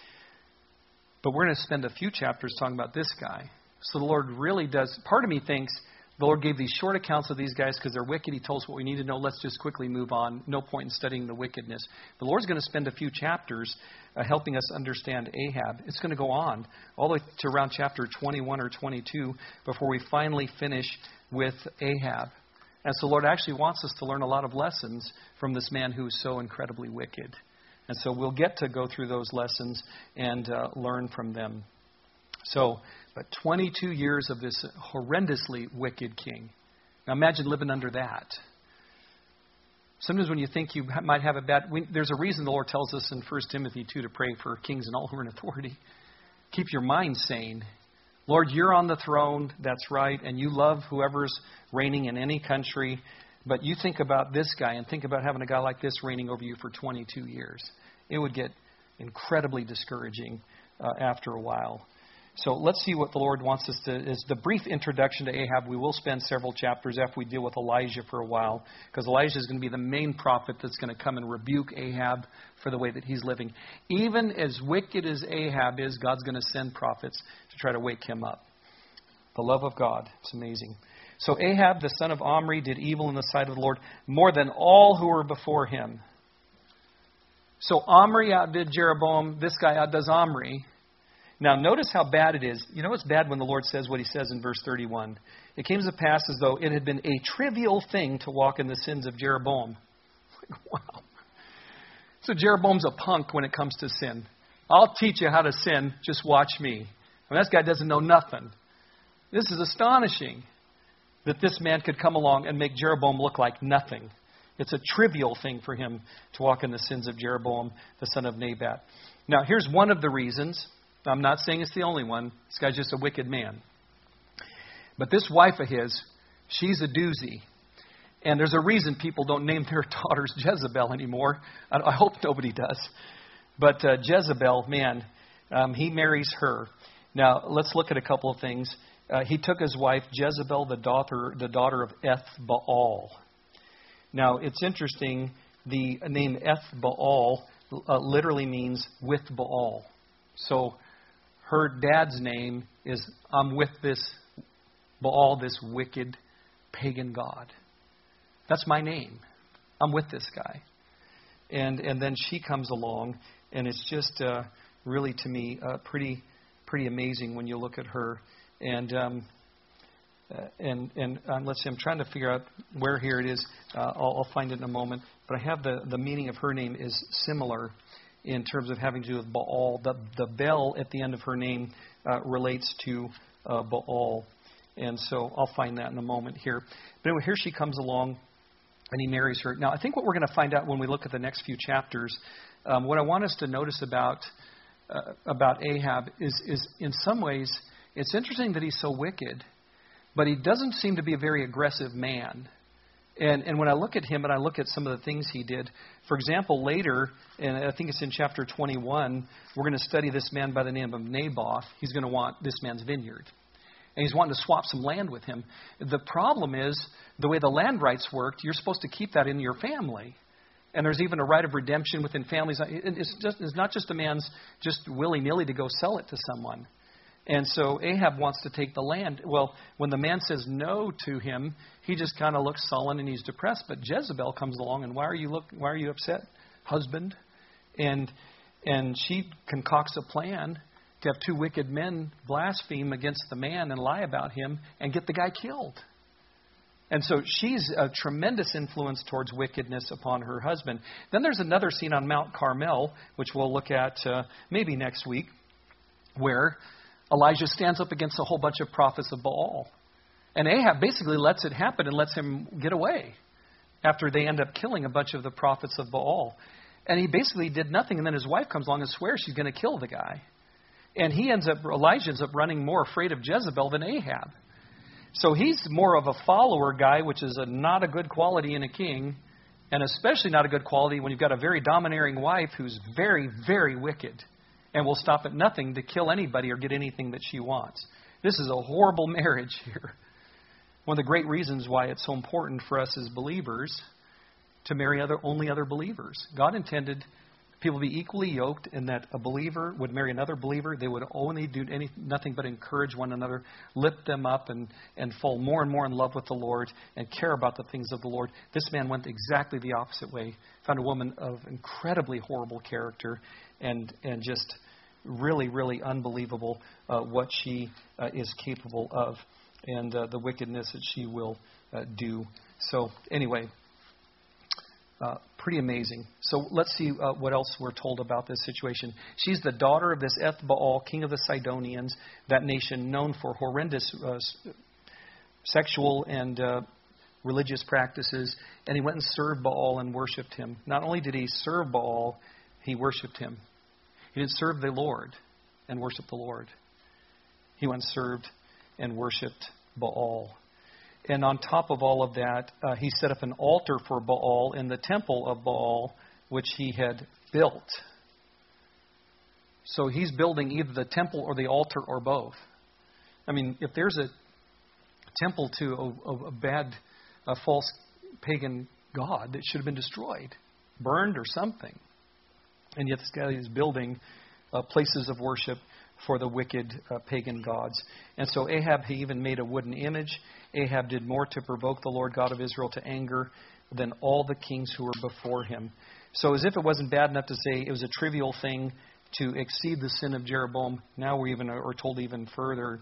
But we're going to spend a few chapters talking about this guy. So the Lord really does. Part of me thinks the Lord gave these short accounts of these guys because they're wicked. He told us what we need to know. Let's just quickly move on. No point in studying the wickedness. The Lord's going to spend a few chapters uh, helping us understand Ahab. It's going to go on all the way to around chapter twenty-one or twenty-two before we finally finish with Ahab. And so the Lord actually wants us to learn a lot of lessons from this man who is so incredibly wicked. And so we'll get to go through those lessons and uh, learn from them. So, but twenty-two years of this horrendously wicked king. Now imagine living under that. Sometimes when you think you might have a bad... We, there's a reason the Lord tells us in First Timothy two to pray for kings and all who are in authority. Keep your mind sane. Lord, you're on the throne, that's right, and you love whoever's reigning in any country. But you think about this guy and think about having a guy like this reigning over you for twenty-two years. It would get incredibly discouraging uh, after a while. So let's see what the Lord wants us to... Is the brief introduction to Ahab. We will spend several chapters after we deal with Elijah for a while, because Elijah is going to be the main prophet that's going to come and rebuke Ahab for the way that he's living. Even as wicked as Ahab is, God's going to send prophets to try to wake him up. The love of God. It's amazing. So Ahab, the son of Omri, did evil in the sight of the Lord more than all who were before him. So Omri outdid Jeroboam. This guy outdoes Omri. Now, notice how bad it is. You know it's bad when the Lord says what he says in verse thirty-one. It came to pass as though it had been a trivial thing to walk in the sins of Jeroboam. Wow. So Jeroboam's a punk when it comes to sin. I'll teach you how to sin. Just watch me. I mean, this guy doesn't know nothing. This is astonishing that this man could come along and make Jeroboam look like nothing. It's a trivial thing for him to walk in the sins of Jeroboam, the son of Nebat. Now, here's one of the reasons. I'm not saying it's the only one. This guy's just a wicked man. But this wife of his, she's a doozy. And there's a reason people don't name their daughters Jezebel anymore. I, I hope nobody does. But uh, Jezebel, man, um, he marries her. Now, let's look at a couple of things. Uh, he took his wife, Jezebel, the daughter, the daughter of Ethbaal. Now, it's interesting. The name Ethbaal uh, literally means with Baal. So her dad's name is, I'm with this Baal, this wicked pagan god. That's my name. I'm with this guy. And and then she comes along, and it's just uh, really, to me, uh, pretty pretty amazing when you look at her. And um, uh, and and uh, let's see, I'm trying to figure out where here it is. Uh, I'll, I'll find it in a moment. But I have the, the meaning of her name is similar. in terms of having to do with Baal. The, the Bel at the end of her name uh, relates to uh, Baal. And so I'll find that in a moment here. But anyway, here she comes along, and he marries her. Now, I think what we're going to find out when we look at the next few chapters, um, what I want us to notice about uh, about Ahab is, is, in some ways, it's interesting that he's so wicked, but he doesn't seem to be a very aggressive man. And, and when I look at him and I look at some of the things he did, for example, later, and I think it's in chapter twenty-one, we're going to study this man by the name of Naboth. He's going to want this man's vineyard. And he's wanting to swap some land with him. The problem is, the way the land rights worked, you're supposed to keep that in your family. And there's even a right of redemption within families. It's, just, it's not just a man's just willy-nilly to go sell it to someone. And so Ahab wants to take the land. Well, when the man says no to him, he just kind of looks sullen and he's depressed. But Jezebel comes along, and why are you look? Why are you upset, husband? And and she concocts a plan to have two wicked men blaspheme against the man and lie about him and get the guy killed. And so she's a tremendous influence towards wickedness upon her husband. Then there's another scene on Mount Carmel, which we'll look at uh, maybe next week, where Elijah stands up against a whole bunch of prophets of Baal. And Ahab basically lets it happen and lets him get away after they end up killing a bunch of the prophets of Baal. And he basically did nothing, and then his wife comes along and swears she's going to kill the guy. And he ends up, Elijah ends up running more afraid of Jezebel than Ahab. So he's more of a follower guy, which is a, not a good quality in a king, and especially not a good quality when you've got a very domineering wife who's very, very wicked and will stop at nothing to kill anybody or get anything that she wants. This is a horrible marriage here. One of the great reasons why it's so important for us as believers to marry other only other believers. God intended people to be equally yoked, and that a believer would marry another believer. They would only do any, nothing but encourage one another, lift them up, and, and fall more and more in love with the Lord and care about the things of the Lord. This man went exactly the opposite way. Found a woman of incredibly horrible character and, and just really, really unbelievable uh, what she uh, is capable of and uh, the wickedness that she will uh, do. So anyway, Uh, pretty amazing. So let's see uh, what else we're told about this situation. She's the daughter of this Ethbaal, king of the Sidonians, that nation known for horrendous uh, sexual and uh, religious practices. And he went and served Baal and worshipped him. Not only did he serve Baal, he worshipped him. He didn't serve the Lord and worship the Lord. He went and served and worshipped Baal. And on top of all of that, uh, he set up an altar for Baal in the temple of Baal, which he had built. So he's building either the temple or the altar or both. I mean, if there's a temple to a, a, a bad, a false pagan god that should have been destroyed, burned or something. And yet this guy is building uh, places of worship for the wicked uh, pagan gods. And so Ahab, he even made a wooden image. Ahab did more to provoke the Lord God of Israel to anger than all the kings who were before him. So as if it wasn't bad enough to say it was a trivial thing to exceed the sin of Jeroboam, now we're even are told even further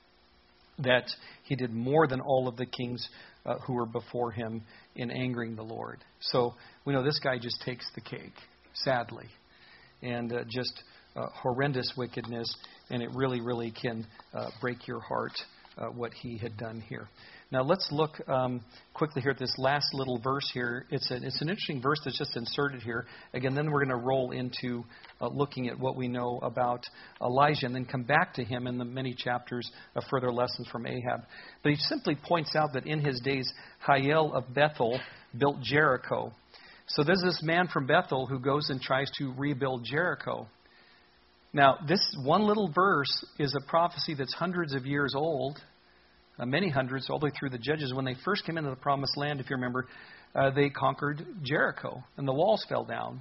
that he did more than all of the kings uh, who were before him in angering the Lord. So we know this guy just takes the cake, sadly, and uh, just uh, horrendous wickedness, and it really, really can uh, break your heart uh, what he had done here. Now let's look um, quickly here at this last little verse here. It's, a, it's an interesting verse that's just inserted here. Again, then we're going to roll into uh, looking at what we know about Elijah and then come back to him in the many chapters of further lessons from Ahab. But he simply points out that in his days, Hiel of Bethel built Jericho. So there's this man from Bethel who goes and tries to rebuild Jericho. Now, this one little verse is a prophecy that's hundreds of years old, uh, many hundreds, all the way through the Judges. When they first came into the Promised Land, if you remember, uh, they conquered Jericho, and the walls fell down.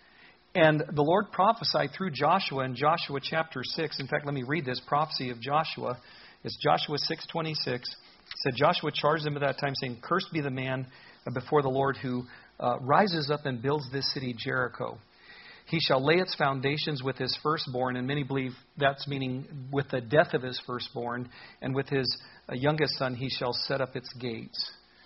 And the Lord prophesied through Joshua in Joshua chapter six. In fact, let me read this prophecy of Joshua. It's Joshua six twenty-six. It said, Joshua charged them at that time, saying, Cursed be the man before the Lord who uh, rises up and builds this city Jericho. He shall lay its foundations with his firstborn, and many believe that's meaning with the death of his firstborn, and with his uh, youngest son he shall set up its gates.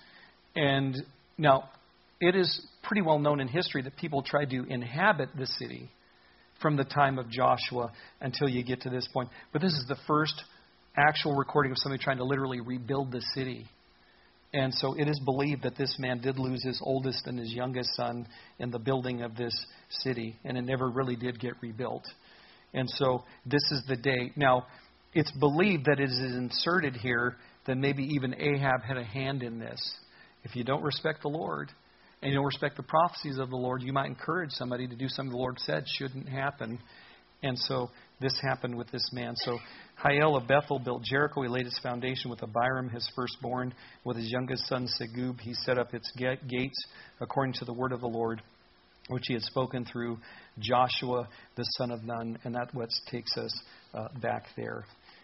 And now, it is pretty well known in history that people tried to inhabit the city. from the time of Joshua until you get to this point. But this is the first actual recording of somebody trying to literally rebuild the city. And so it is believed that this man did lose his oldest and his youngest son in the building of this city, and it never really did get rebuilt. And so this is the day. Now, it's believed that it is inserted here that maybe even Ahab had a hand in this. If you don't respect the Lord and you don't respect the prophecies of the Lord, you might encourage somebody to do something the Lord said shouldn't happen. And so this happened with this man. So Hiel of Bethel built Jericho. He laid its foundation with Abiram, his firstborn. With his youngest son Segub, he set up its gates according to the word of the Lord, which he had spoken through Joshua, the son of Nun. And that's what takes us uh, back there.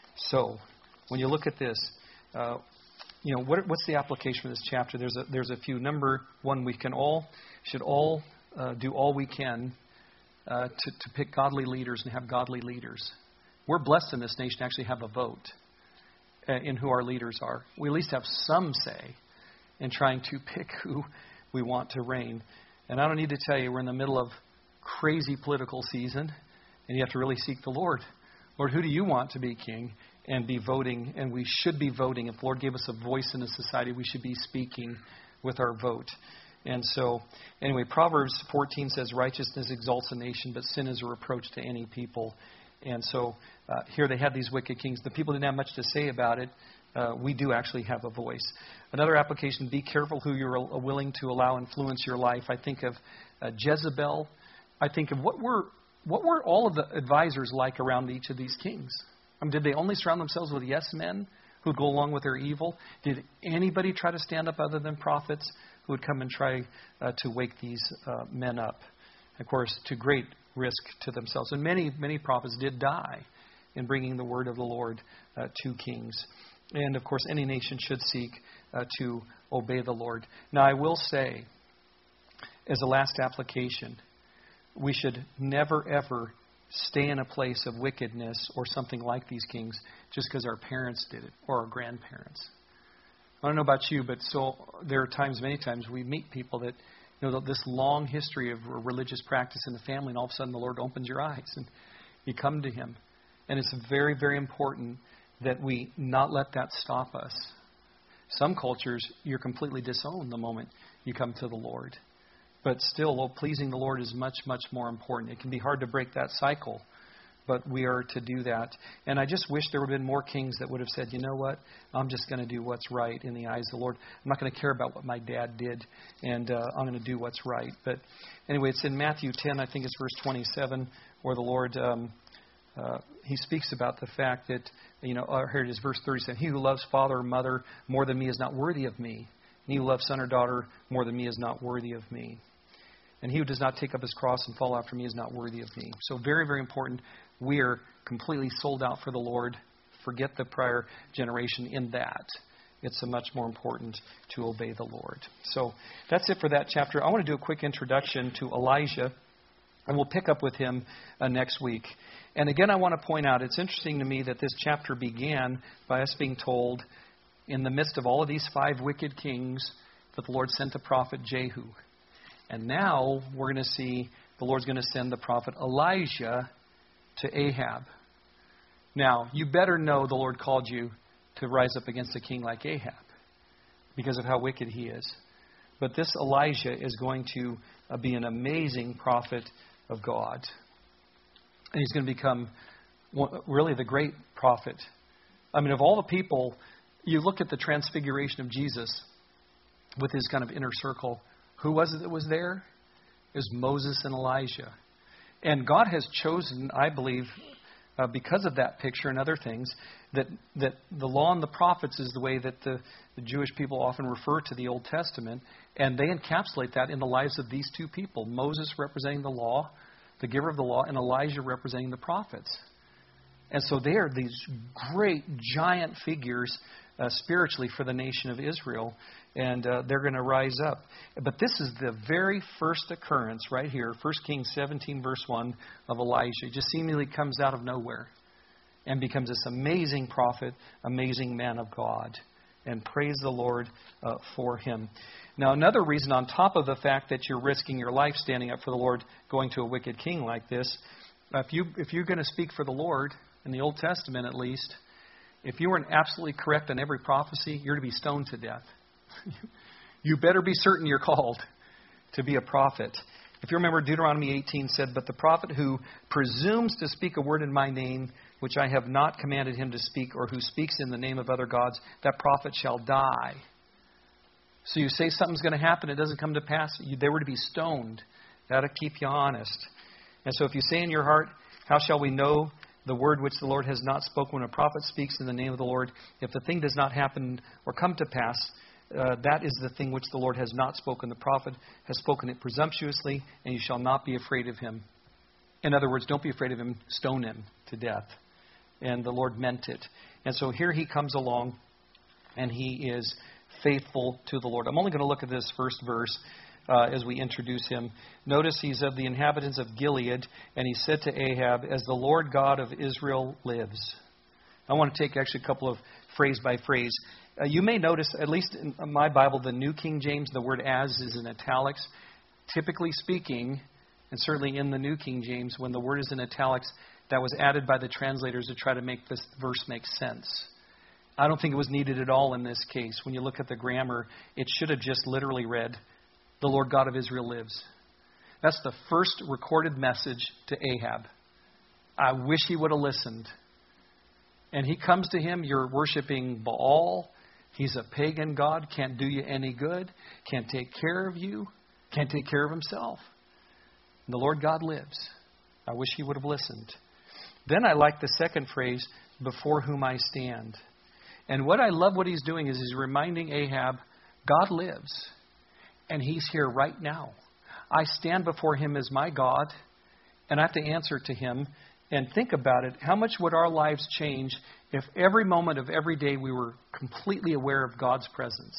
So when you look at this, uh, you know, what, what's the application of this chapter? There's a, there's a few. Number one, we can all, should all uh, do all we can uh, to, to pick godly leaders and have godly leaders. We're blessed in this nation to actually have a vote uh, in who our leaders are. We at least have some say in trying to pick who we want to reign. And I don't need to tell you, we're in the middle of crazy political season, and you have to really seek the Lord. Lord, who do you want to be king? And be voting, and we should be voting. If the Lord gave us a voice in the society, we should be speaking with our vote. And so, anyway, Proverbs fourteen says, righteousness exalts a nation, but sin is a reproach to any people. And so, uh, here they had these wicked kings. The people didn't have much to say about it. Uh, we do actually have a voice. Another application, be careful who you're willing to allow influence your life. I think of uh, Jezebel. I think of what were, what were all of the advisors like around each of these kings? I mean, did they only surround themselves with yes men who would go along with their evil? Did anybody try to stand up other than prophets who would come and try uh, to wake these uh, men up? Of course, to great risk to themselves. And many, many prophets did die in bringing the word of the Lord uh, to kings. And, of course, any nation should seek uh, to obey the Lord. Now, I will say, as a last application, we should never, ever stay in a place of wickedness or something like these kings just because our parents did it or our grandparents. I don't know about you, but so there are times, many times, we meet people that, you know, this long history of religious practice in the family, and all of a sudden the Lord opens your eyes and you come to Him. And it's very, very important that we not let that stop us. Some cultures, you're completely disowned the moment you come to the Lord. But still, well, pleasing the Lord is much, much more important. It can be hard to break that cycle, but we are to do that. And I just wish there would have been more kings that would have said, you know what, I'm just going to do what's right in the eyes of the Lord. I'm not going to care about what my dad did, and uh, I'm going to do what's right. But anyway, it's in Matthew ten, I think it's verse twenty-seven, where the Lord, um, uh, He speaks about the fact that, you know, uh, here it is, verse thirty-seven, he who loves father or mother more than me is not worthy of me. And he who loves son or daughter more than me is not worthy of me. And he who does not take up his cross and follow after me is not worthy of me. So very, very important. We are completely sold out for the Lord. Forget the prior generation in that. It's a much more important to obey the Lord. So that's it for that chapter. I want to do a quick introduction to Elijah, and we'll pick up with him uh, next week. And again, I want to point out, it's interesting to me that this chapter began by us being told, in the midst of all of these five wicked kings, that the Lord sent the prophet Jehu. And now we're going to see the Lord's going to send the prophet Elijah to Ahab. Now, you better know the Lord called you to rise up against a king like Ahab because of how wicked he is. But this Elijah is going to uh, be an amazing prophet of God. And he's going to become one, really the great prophet. I mean, of all the people, you look at the transfiguration of Jesus with his kind of inner circle. Who was it that was there? It was Moses and Elijah. And God has chosen, I believe, uh, because of that picture and other things, that, that the law and the prophets is the way that the, the Jewish people often refer to the Old Testament. And they encapsulate that in the lives of these two people. Moses representing the law, the giver of the law, and Elijah representing the prophets. And so they are these great, giant figures uh, spiritually for the nation of Israel. And uh, they're going to rise up. But this is the very first occurrence right here, First Kings seventeen, verse one, of Elijah. He just seemingly comes out of nowhere and becomes this amazing prophet, amazing man of God. And praise the Lord uh, for him. Now, another reason, on top of the fact that you're risking your life standing up for the Lord, going to a wicked king like this, If you if you're going to speak for the Lord, in the Old Testament at least, if you weren't absolutely correct on every prophecy, you're to be stoned to death. You better be certain you're called to be a prophet. If you remember, Deuteronomy eighteen said, "But the prophet who presumes to speak a word in my name, which I have not commanded him to speak, or who speaks in the name of other gods, that prophet shall die." So you say something's going to happen, it doesn't come to pass, you, they were to be stoned. That'll keep you honest. And so if you say in your heart, "How shall we know the word which the Lord has not spoken?" When a prophet speaks in the name of the Lord, if the thing does not happen or come to pass, uh, that is the thing which the Lord has not spoken. The prophet has spoken it presumptuously, and you shall not be afraid of him. In other words, don't be afraid of him, stone him to death. And the Lord meant it. And so here he comes along, and he is faithful to the Lord. I'm only going to look at this first verse uh, as we introduce him. Notice he's of the inhabitants of Gilead, and he said to Ahab, "As the Lord God of Israel lives." I want to take actually a couple of phrase by phrase. Uh, you may notice, at least in my Bible, the New King James, the word "as" is in italics. Typically speaking, and certainly in the New King James, when the word is in italics, that was added by the translators to try to make this verse make sense. I don't think it was needed at all in this case. When you look at the grammar, it should have just literally read, "The Lord God of Israel lives." That's the first recorded message to Ahab. I wish he would have listened. And he comes to him, "You're worshiping Baal. He's a pagan god, can't do you any good, can't take care of you, can't take care of himself. And the Lord God lives. I wish he would have listened." Then I like the second phrase, "before whom I stand." And what I love what he's doing is he's reminding Ahab, God lives. And he's here right now. I stand before him as my God, and I have to answer to him. And think about it. How much would our lives change if every moment of every day we were completely aware of God's presence?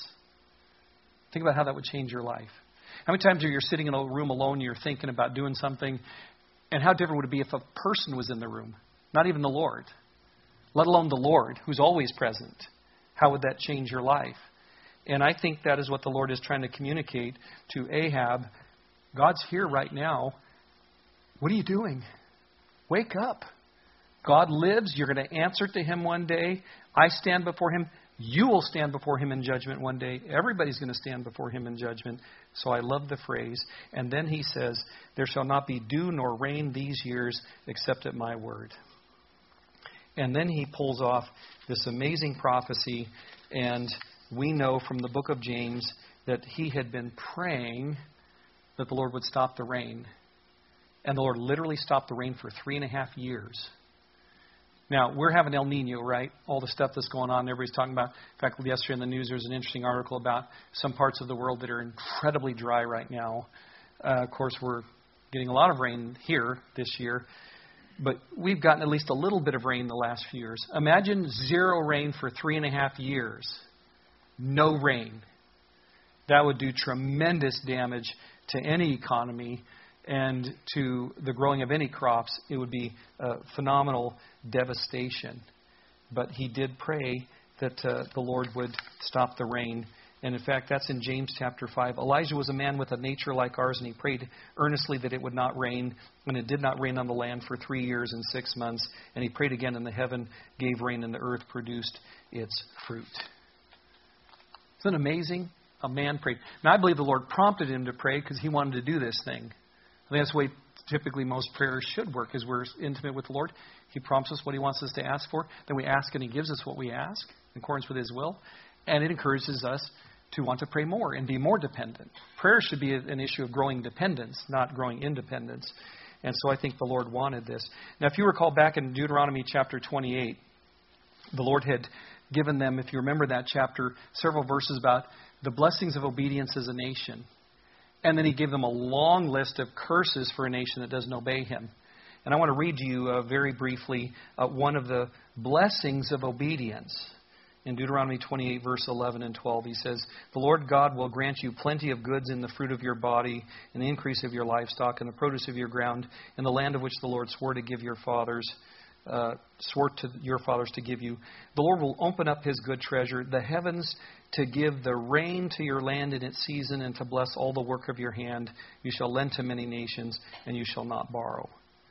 Think about how that would change your life. How many times are you sitting in a room alone and you're thinking about doing something, and how different would it be if a person was in the room? Not even the Lord. Let alone the Lord, who's always present. How would that change your life? And I think that is what the Lord is trying to communicate to Ahab. God's here right now. What are you doing? Wake up. God lives. You're going to answer to him one day. I stand before him. You will stand before him in judgment one day. Everybody's going to stand before him in judgment. So I love the phrase. And then he says, "There shall not be dew nor rain these years except at my word." And then he pulls off this amazing prophecy. And we know from the book of James that he had been praying that the Lord would stop the rain. And the Lord literally stopped the rain for three and a half years. Now, we're having El Nino, right? All the stuff that's going on, everybody's talking about. In fact, yesterday in the news, there was an interesting article about some parts of the world that are incredibly dry right now. Uh, of course, we're getting a lot of rain here this year. But we've gotten at least a little bit of rain the last few years. Imagine zero rain for three and a half years. No rain. That would do tremendous damage to any economy and to the growing of any crops. It would be a phenomenal devastation. But he did pray that uh, the Lord would stop the rain. And in fact, that's in James chapter five. Elijah was a man with a nature like ours, and he prayed earnestly that it would not rain. And it did not rain on the land for three years and six months. And he prayed again, and the heaven gave rain, and the earth produced its fruit. Isn't it amazing? A man prayed. Now, I believe the Lord prompted him to pray because he wanted to do this thing. I think that's the way typically most prayers should work, as we're intimate with the Lord. He prompts us what he wants us to ask for. Then we ask, and he gives us what we ask in accordance with his will. And it encourages us to want to pray more and be more dependent. Prayer should be an issue of growing dependence, not growing independence. And so I think the Lord wanted this. Now, if you recall back in Deuteronomy chapter twenty-eight, the Lord had given them, if you remember that chapter, several verses about the blessings of obedience as a nation. And then he gave them a long list of curses for a nation that doesn't obey him. And I want to read to you uh, very briefly uh, one of the blessings of obedience. In Deuteronomy twenty-eight, verse eleven and twelve, he says, "The Lord God will grant you plenty of goods in the fruit of your body, and the increase of your livestock, and the produce of your ground, in the land of which the Lord swore to give your fathers, uh, swore to your fathers to give you. The Lord will open up his good treasure, the heavens, to give the rain to your land in its season, and to bless all the work of your hand. You shall lend to many nations, and you shall not borrow."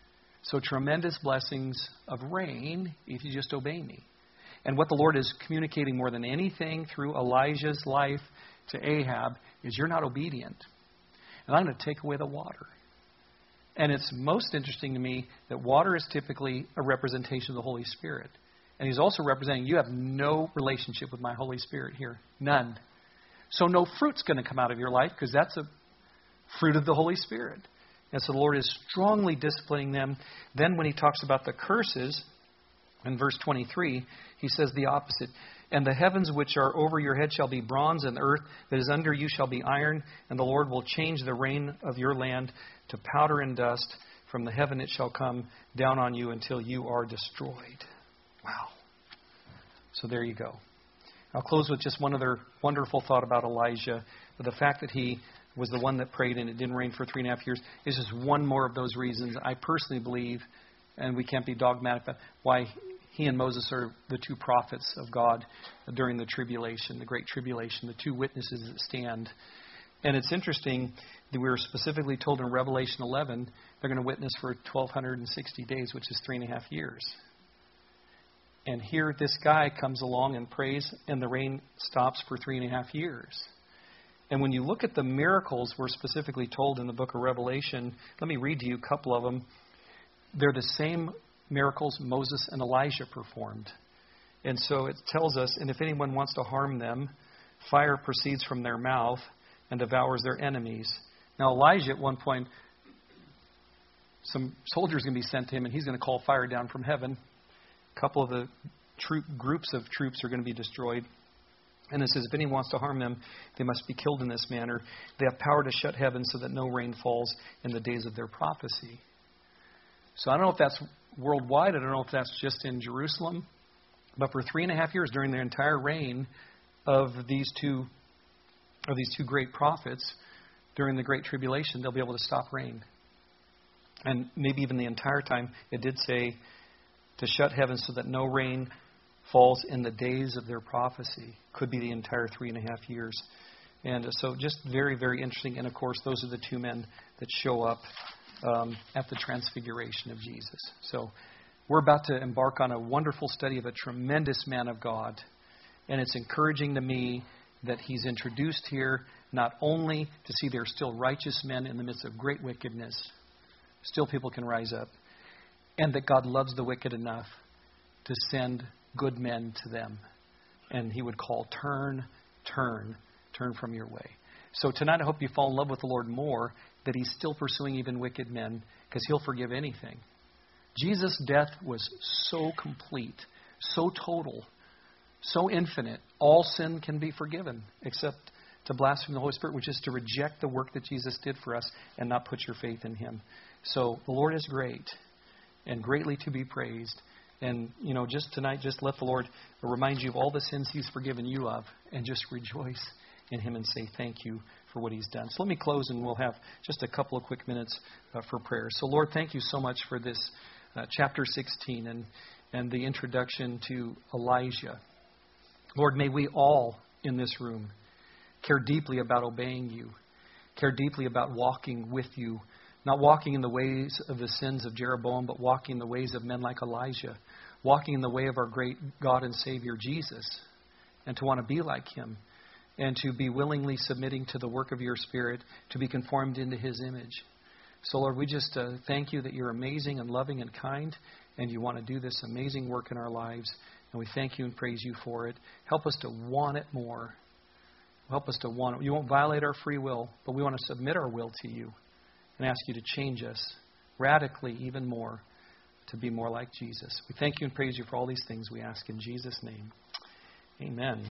So tremendous blessings of rain if you just obey me. And what the Lord is communicating more than anything through Elijah's life to Ahab is you're not obedient. And I'm going to take away the water. And it's most interesting to me that water is typically a representation of the Holy Spirit. And he's also representing you have no relationship with my Holy Spirit here. None. So no fruit's going to come out of your life because that's a fruit of the Holy Spirit. And so the Lord is strongly disciplining them. Then when he talks about the curses, in verse twenty-three, he says the opposite. And the heavens which are over your head shall be bronze, and the earth that is under you shall be iron. And the Lord will change the rain of your land to powder and dust. From the heaven it shall come down on you until you are destroyed. Wow. So there you go. I'll close with just one other wonderful thought about Elijah. The fact that he was the one that prayed and it didn't rain for three and a half years is just one more of those reasons I personally believe, and we can't be dogmatic about why he and Moses are the two prophets of God during the tribulation, the great tribulation, the two witnesses that stand. And it's interesting that we were specifically told in Revelation eleven they're going to witness for twelve sixty days, which is three and a half years. And here this guy comes along and prays, and the rain stops for three and a half years. And when you look at the miracles we're specifically told in the book of Revelation, let me read to you a couple of them. They're the same miracles Moses and Elijah performed. And so it tells us, and if anyone wants to harm them, fire proceeds from their mouth and devours their enemies. Now Elijah at one point, some soldiers are going to be sent to him, and he's going to call fire down from heaven. A couple of the troop, groups of troops are going to be destroyed. And it says, if anyone wants to harm them, they must be killed in this manner. They have power to shut heaven so that no rain falls in the days of their prophecy. So I don't know if that's worldwide. I don't know if that's just in Jerusalem. But for three and a half years, during their entire reign of these two of these two great prophets, during the Great Tribulation, they'll be able to stop rain. And maybe even the entire time, it did say to shut heaven so that no rain falls in the days of their prophecy. Could be the entire three and a half years. And so just very, very interesting. And of course, those are the two men that show up um, at the transfiguration of Jesus. So we're about to embark on a wonderful study of a tremendous man of God. And it's encouraging to me that he's introduced here not only to see there are still righteous men in the midst of great wickedness, still people can rise up, and that God loves the wicked enough to send good men to them. And he would call, turn, turn, turn from your way. So tonight I hope you fall in love with the Lord more, that he's still pursuing even wicked men, because he'll forgive anything. Jesus' death was so complete, so total, so infinite. All sin can be forgiven, except to blaspheme the Holy Spirit, which is to reject the work that Jesus did for us and not put your faith in him. So the Lord is great and greatly to be praised. And, you know, just tonight, just let the Lord remind you of all the sins he's forgiven you of, and just rejoice in him and say thank you for what he's done. So let me close, and we'll have just a couple of quick minutes uh, for prayer. So, Lord, thank you so much for this uh, chapter sixteen and, and the introduction to Elijah. Lord, may we all in this room care deeply about obeying you, care deeply about walking with you, not walking in the ways of the sins of Jeroboam, but walking in the ways of men like Elijah, walking in the way of our great God and Savior Jesus, and to want to be like him, and to be willingly submitting to the work of your Spirit, to be conformed into his image. So, Lord, we just uh, thank you that you're amazing and loving and kind, and you want to do this amazing work in our lives, and we thank you and praise you for it. Help us to want it more. Help us to want it. You won't violate our free will, but we want to submit our will to you and ask you to change us radically even more to be more like Jesus. We thank you and praise you for all these things we ask in Jesus' name. Amen.